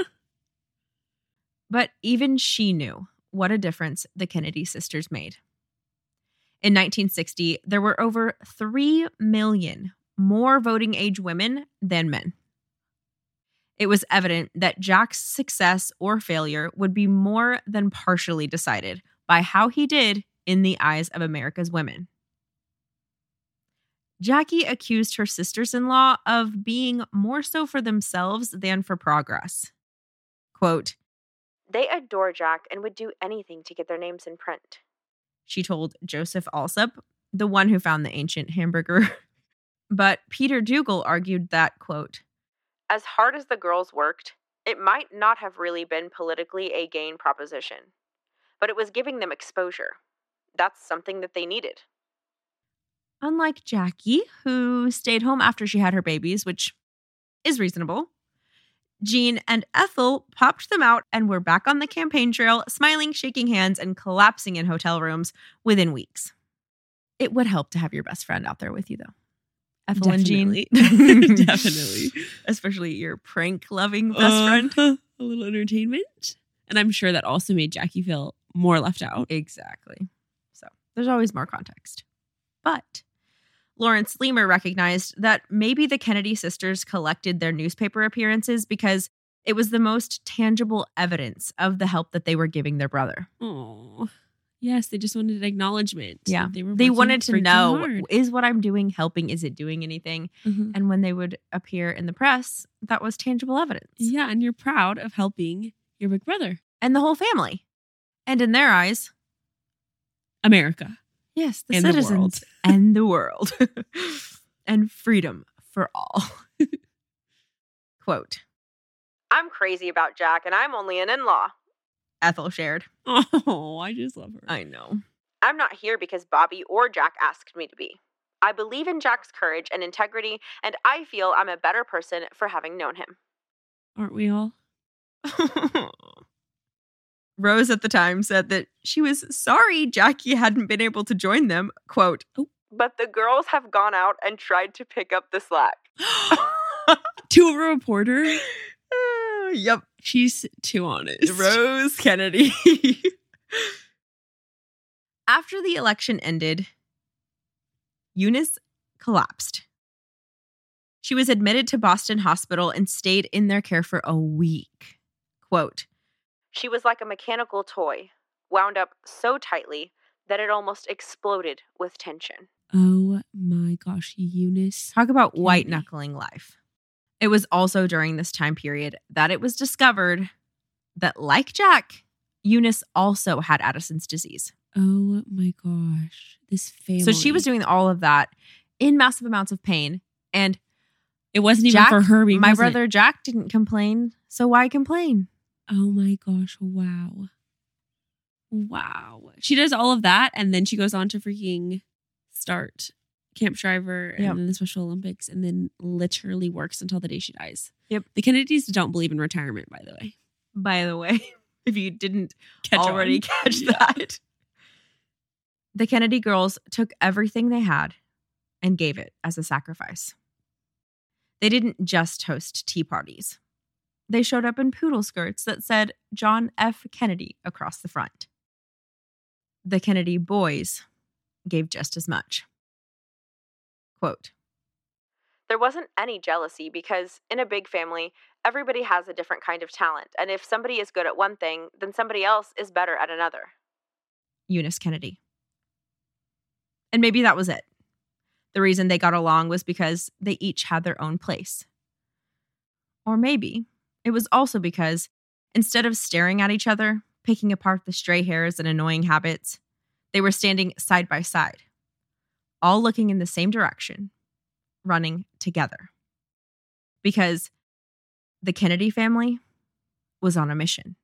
but even she knew what a difference the Kennedy sisters made. In 1960, there were over 3 million more voting age women than men. It was evident that Jack's success or failure would be more than partially decided by how he did in the eyes of America's women. Jackie accused her sisters-in-law of being more so for themselves than for progress. Quote, They adore Jack and would do anything to get their names in print. she told Joseph Alsop, the one who found the ancient hamburger. But Peter Dougal argued that, quote, As hard as the girls worked, it might not have really been politically a gain proposition, but it was giving them exposure. That's something that they needed. unlike Jackie, who stayed home after she had her babies, which is reasonable, Jean and Ethel popped them out and were back on the campaign trail, smiling, shaking hands, and collapsing in hotel rooms within weeks. It would help to have your best friend out there with you, though. Ethel and Jean. Definitely. Especially your prank-loving best friend. A little entertainment. And I'm sure that also made Jackie feel more left out. Exactly. So there's always more context. But Lawrence Leamer recognized that maybe the Kennedy sisters collected their newspaper appearances because it was the most tangible evidence of the help that they were giving their brother. Oh, yes. They just wanted acknowledgement. Yeah. They They wanted to freaking know, hard. is what I'm doing helping? Is it doing anything? Mhm. And when they would appear in the press, that was tangible evidence. Yeah. And you're proud of helping your big brother. And the whole family. And in their eyes, America. yes, the And the citizens world. and the world. And freedom for all. Quote, I'm crazy about Jack, and I'm only an in-law. Ethel shared. Oh, I just love her. I know. I'm not here because Bobby or Jack asked me to be. I believe in Jack's courage and integrity, and I feel I'm a better person for having known him. Aren't we all? Rose at the time said that she was sorry Jackie hadn't been able to join them. Quote, But the girls have gone out and tried to pick up the slack. To a reporter? Yep. She's too honest. Rose Kennedy. After the election ended, Eunice collapsed. She was admitted to Boston Hospital and stayed in their care for a week. Quote, "She was like a mechanical toy, wound up so tightly that it almost exploded with tension." Oh my gosh, Eunice. Talk about Kennedy. white knuckling life. It was also during this time period that it was discovered that, like Jack, Eunice also had Addison's disease. Oh my gosh. This family. So she was doing all of that in massive amounts of pain. And it wasn't even Jack, for her being my president. brother Jack didn't complain. So why complain? Oh my gosh. Wow. Wow. She does all of that and then she goes on to freaking start Camp Shriver and Yep. then the Special Olympics and then literally works until the day she dies. Yep. The Kennedys don't believe in retirement, by the way. By the way, if you didn't Catch already on. catch Yeah. that. The Kennedy girls took everything they had and gave it as a sacrifice. They didn't just host tea parties. They showed up in poodle skirts that said John F. Kennedy across the front. The Kennedy boys gave just as much. Quote, "There wasn't any jealousy because in a big family, everybody has a different kind of talent. And if somebody is good at one thing, then somebody else is better at another." Eunice Kennedy. And maybe that was it. The reason they got along was because they each had their own place. Or maybe it was also because instead of staring at each other, picking apart the stray hairs and annoying habits, they were standing side by side, all looking in the same direction, running together. Because the Kennedy family was on a mission.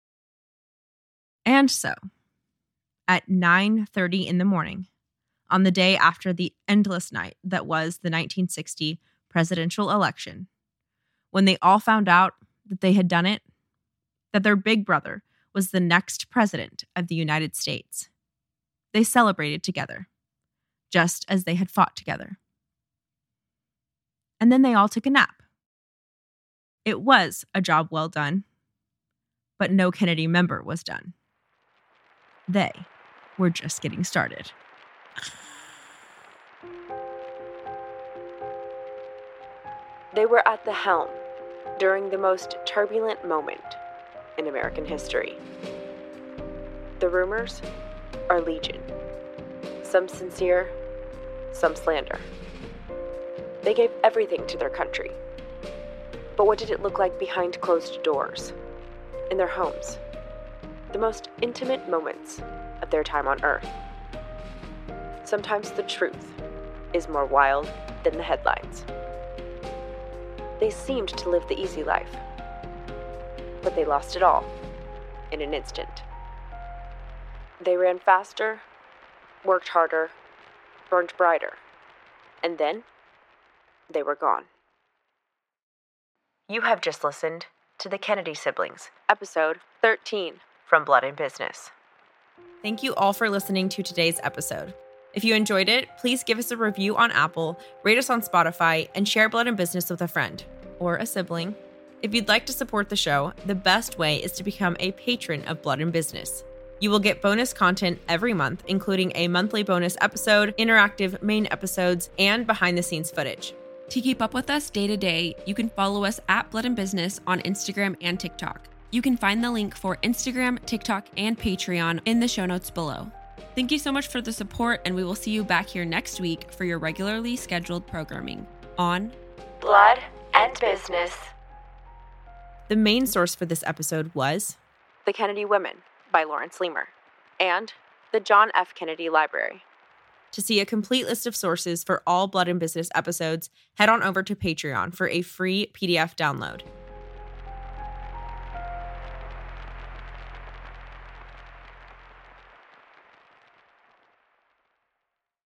And so, at 9:30 in the morning, on the day after the endless night that was the 1960 presidential election, when they all found out that they had done it, that their big brother was the next president of the United States, they celebrated together, just as they had fought together. And then they all took a nap. It was a job well done, but no Kennedy member was done. They were just getting started. They were at the helm during the most turbulent moment in American history. The rumors are legion. Some sincere, some slander. They gave everything to their country. But what did it look like behind closed doors? In their homes? The most intimate moments of their time on Earth. Sometimes the truth is more wild than the headlines. They seemed to live the easy life, but they lost it all in an instant. They ran faster, worked harder, burned brighter, and then they were gone. You have just listened to The Kennedy Siblings, episode 13 from Blood and Business. Thank you all for listening to today's episode. If you enjoyed it, please give us a review on Apple, rate us on Spotify, and share Blood and Business with a friend or a sibling. If you'd like to support the show, the best way is to become a patron of Blood and Business. You will get bonus content every month, including a monthly bonus episode, interactive main episodes, and behind-the-scenes footage. To keep up with us day to day, you can follow us at Blood and Business on Instagram and TikTok. You can find the link for Instagram, TikTok, and Patreon in the show notes below. Thank you so much for the support, and we will see you back here next week for your regularly scheduled programming on Blood and Business. The main source for this episode was The Kennedy Women by Lawrence Leamer and the John F. Kennedy Library. To see a complete list of sources for all Blood and Business episodes, head on over to Patreon for a free PDF download.